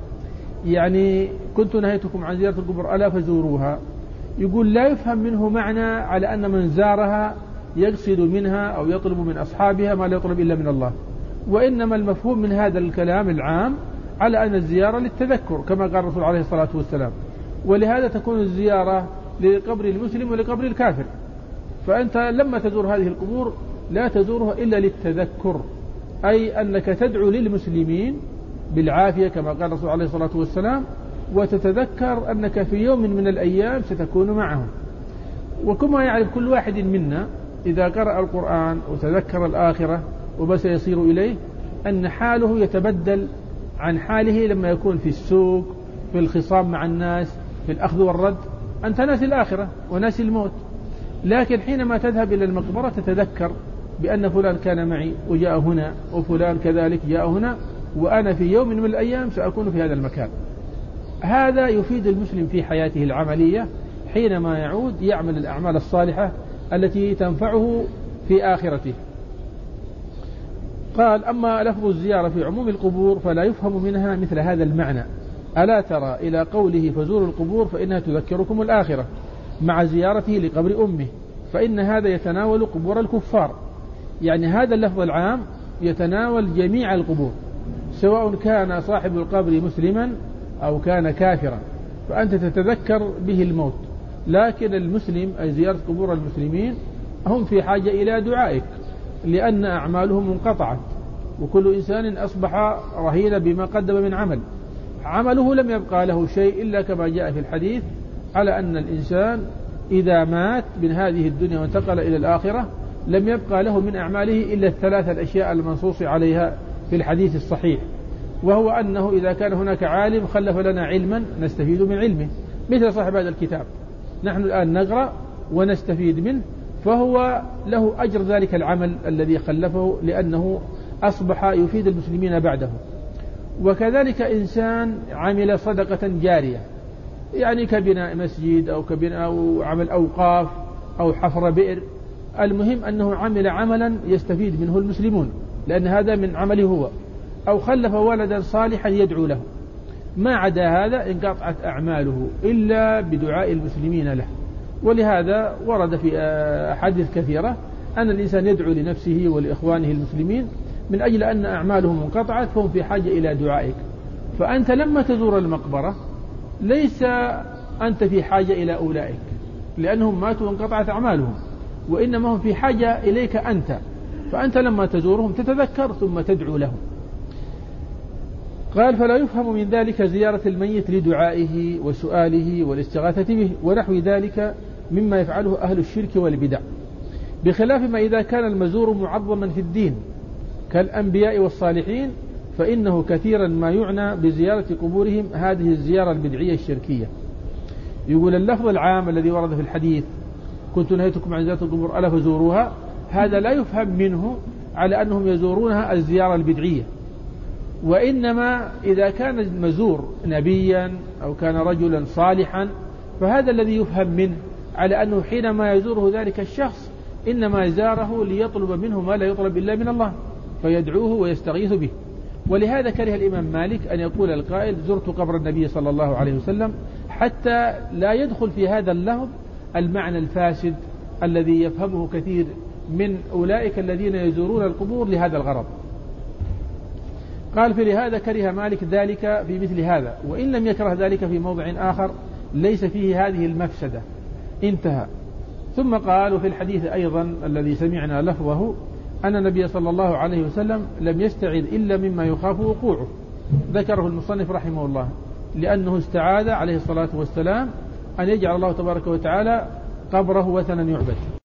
يعني كنت نهيتكم عن زيارة القبور ألا فزوروها، يقول لا يفهم منه معنى على أن من زارها يقصد منها أو يطلب من أصحابها ما لا يطلب إلا من الله، وإنما المفهوم من هذا الكلام العام على أن الزيارة للتذكر كما قال الرسول عليه الصلاة والسلام. ولهذا تكون الزيارة لقبر المسلم ولقبر الكافر. فأنت لما تزور هذه القبور لا تزورها إلا للتذكر، أي أنك تدعو للمسلمين بالعافية كما قال الرسول عليه الصلاة والسلام، وتتذكر أنك في يوم من الأيام ستكون معهم. وكما يعرف كل واحد منا إذا قرأ القرآن وتذكر الآخرة وبس يصير إليه أن حاله يتبدل عن حاله لما يكون في السوق، في الخصام مع الناس، في الأخذ والرد. أنت ناسي الآخرة وناسي الموت، لكن حينما تذهب إلى المقبرة تتذكر بأن فلان كان معي وجاء هنا، وفلان كذلك جاء هنا، وأنا في يوم من الأيام سأكون في هذا المكان. هذا يفيد المسلم في حياته العملية حينما يعود يعمل الأعمال الصالحة التي تنفعه في آخرته. قال: أما لفظ الزيارة في عموم القبور فلا يفهم منها مثل هذا المعنى. ألا ترى إلى قوله: فزوروا القبور فإنها تذكركم الآخرة، مع زيارته لقبر أمه، فإن هذا يتناول قبور الكفار. يعني هذا اللفظ العام يتناول جميع القبور، سواء كان صاحب القبر مسلما أو كان كافرا، فأنت تتذكر به الموت. لكن المسلم أي زيارة قبور المسلمين هم في حاجة إلى دعائك، لأن أعمالهم منقطعة، وكل إنسان أصبح رهينا بما قدم من عمل. عمله لم يبقى له شيء إلا كما جاء في الحديث على أن الإنسان إذا مات من هذه الدنيا وانتقل إلى الآخرة لم يبقى له من أعماله إلا الثلاثة الأشياء المنصوص عليها في الحديث الصحيح، وهو أنه إذا كان هناك عالم خلف لنا علما نستفيد من علمه، مثل صاحب هذا الكتاب، نحن الآن نقرأ ونستفيد منه، فهو له أجر ذلك العمل الذي خلفه، لأنه أصبح يفيد المسلمين بعده. وكذلك إنسان عمل صدقة جارية، يعني كبناء مسجد أو كبناء أو عمل أوقاف أو حفر بئر، المهم أنه عمل عملا يستفيد منه المسلمون لأن هذا من عمله هو، أو خلف ولدا صالحا يدعو له. ما عدا هذا انقطعت أعماله إلا بدعاء المسلمين له. ولهذا ورد في أحاديث كثيرة أن الإنسان يدعو لنفسه ولإخوانه المسلمين من أجل أن أعمالهم انقطعت، فهم في حاجة إلى دعائك. فأنت لما تزور المقبرة ليس أنت في حاجة إلى أولئك لأنهم ماتوا وانقطعت أعمالهم، وإنما هم في حاجة إليك أنت، فأنت لما تزورهم تتذكر ثم تدعو لهم. قال: فلا يفهم من ذلك زيارة الميت لدعائه وسؤاله والاستغاثة به ونحو ذلك مما يفعله أهل الشرك والبدع، بخلاف ما إذا كان المزور معظما في الدين كالأنبياء والصالحين، فإنه كثيرا ما يعنى بزيارة قبورهم هذه الزيارة البدعية الشركية. يقول: اللفظ العام الذي ورد في الحديث كنت نهيتكم عن زيارة القبور ألا فزوروها، هذا لا يفهم منه على أنهم يزورونها الزيارة البدعية، وإنما إذا كان المزور نبيا أو كان رجلا صالحا فهذا الذي يفهم منه على أنه حينما يزوره ذلك الشخص إنما زاره ليطلب منه ما لا يطلب إلا من الله، فيدعوه ويستغيث به. ولهذا كره الإمام مالك أن يقول القائل: زرت قبر النبي صلى الله عليه وسلم، حتى لا يدخل في هذا اللفظ المعنى الفاسد الذي يفهمه كثير من أولئك الذين يزورون القبور لهذا الغرض. قال: فلهذا كره مالك ذلك في مثل هذا، وإن لم يكره ذلك في موضع آخر ليس فيه هذه المفسدة، انتهى. ثم قالوا في الحديث أيضا الذي سمعنا لفظه أن النبي صلى الله عليه وسلم لم يستعذ إلا مما يخاف وقوعه، ذكره المصنف رحمه الله، لأنه استعاذ عليه الصلاة والسلام أن يجعل الله تبارك وتعالى قبره وثنا يعبد.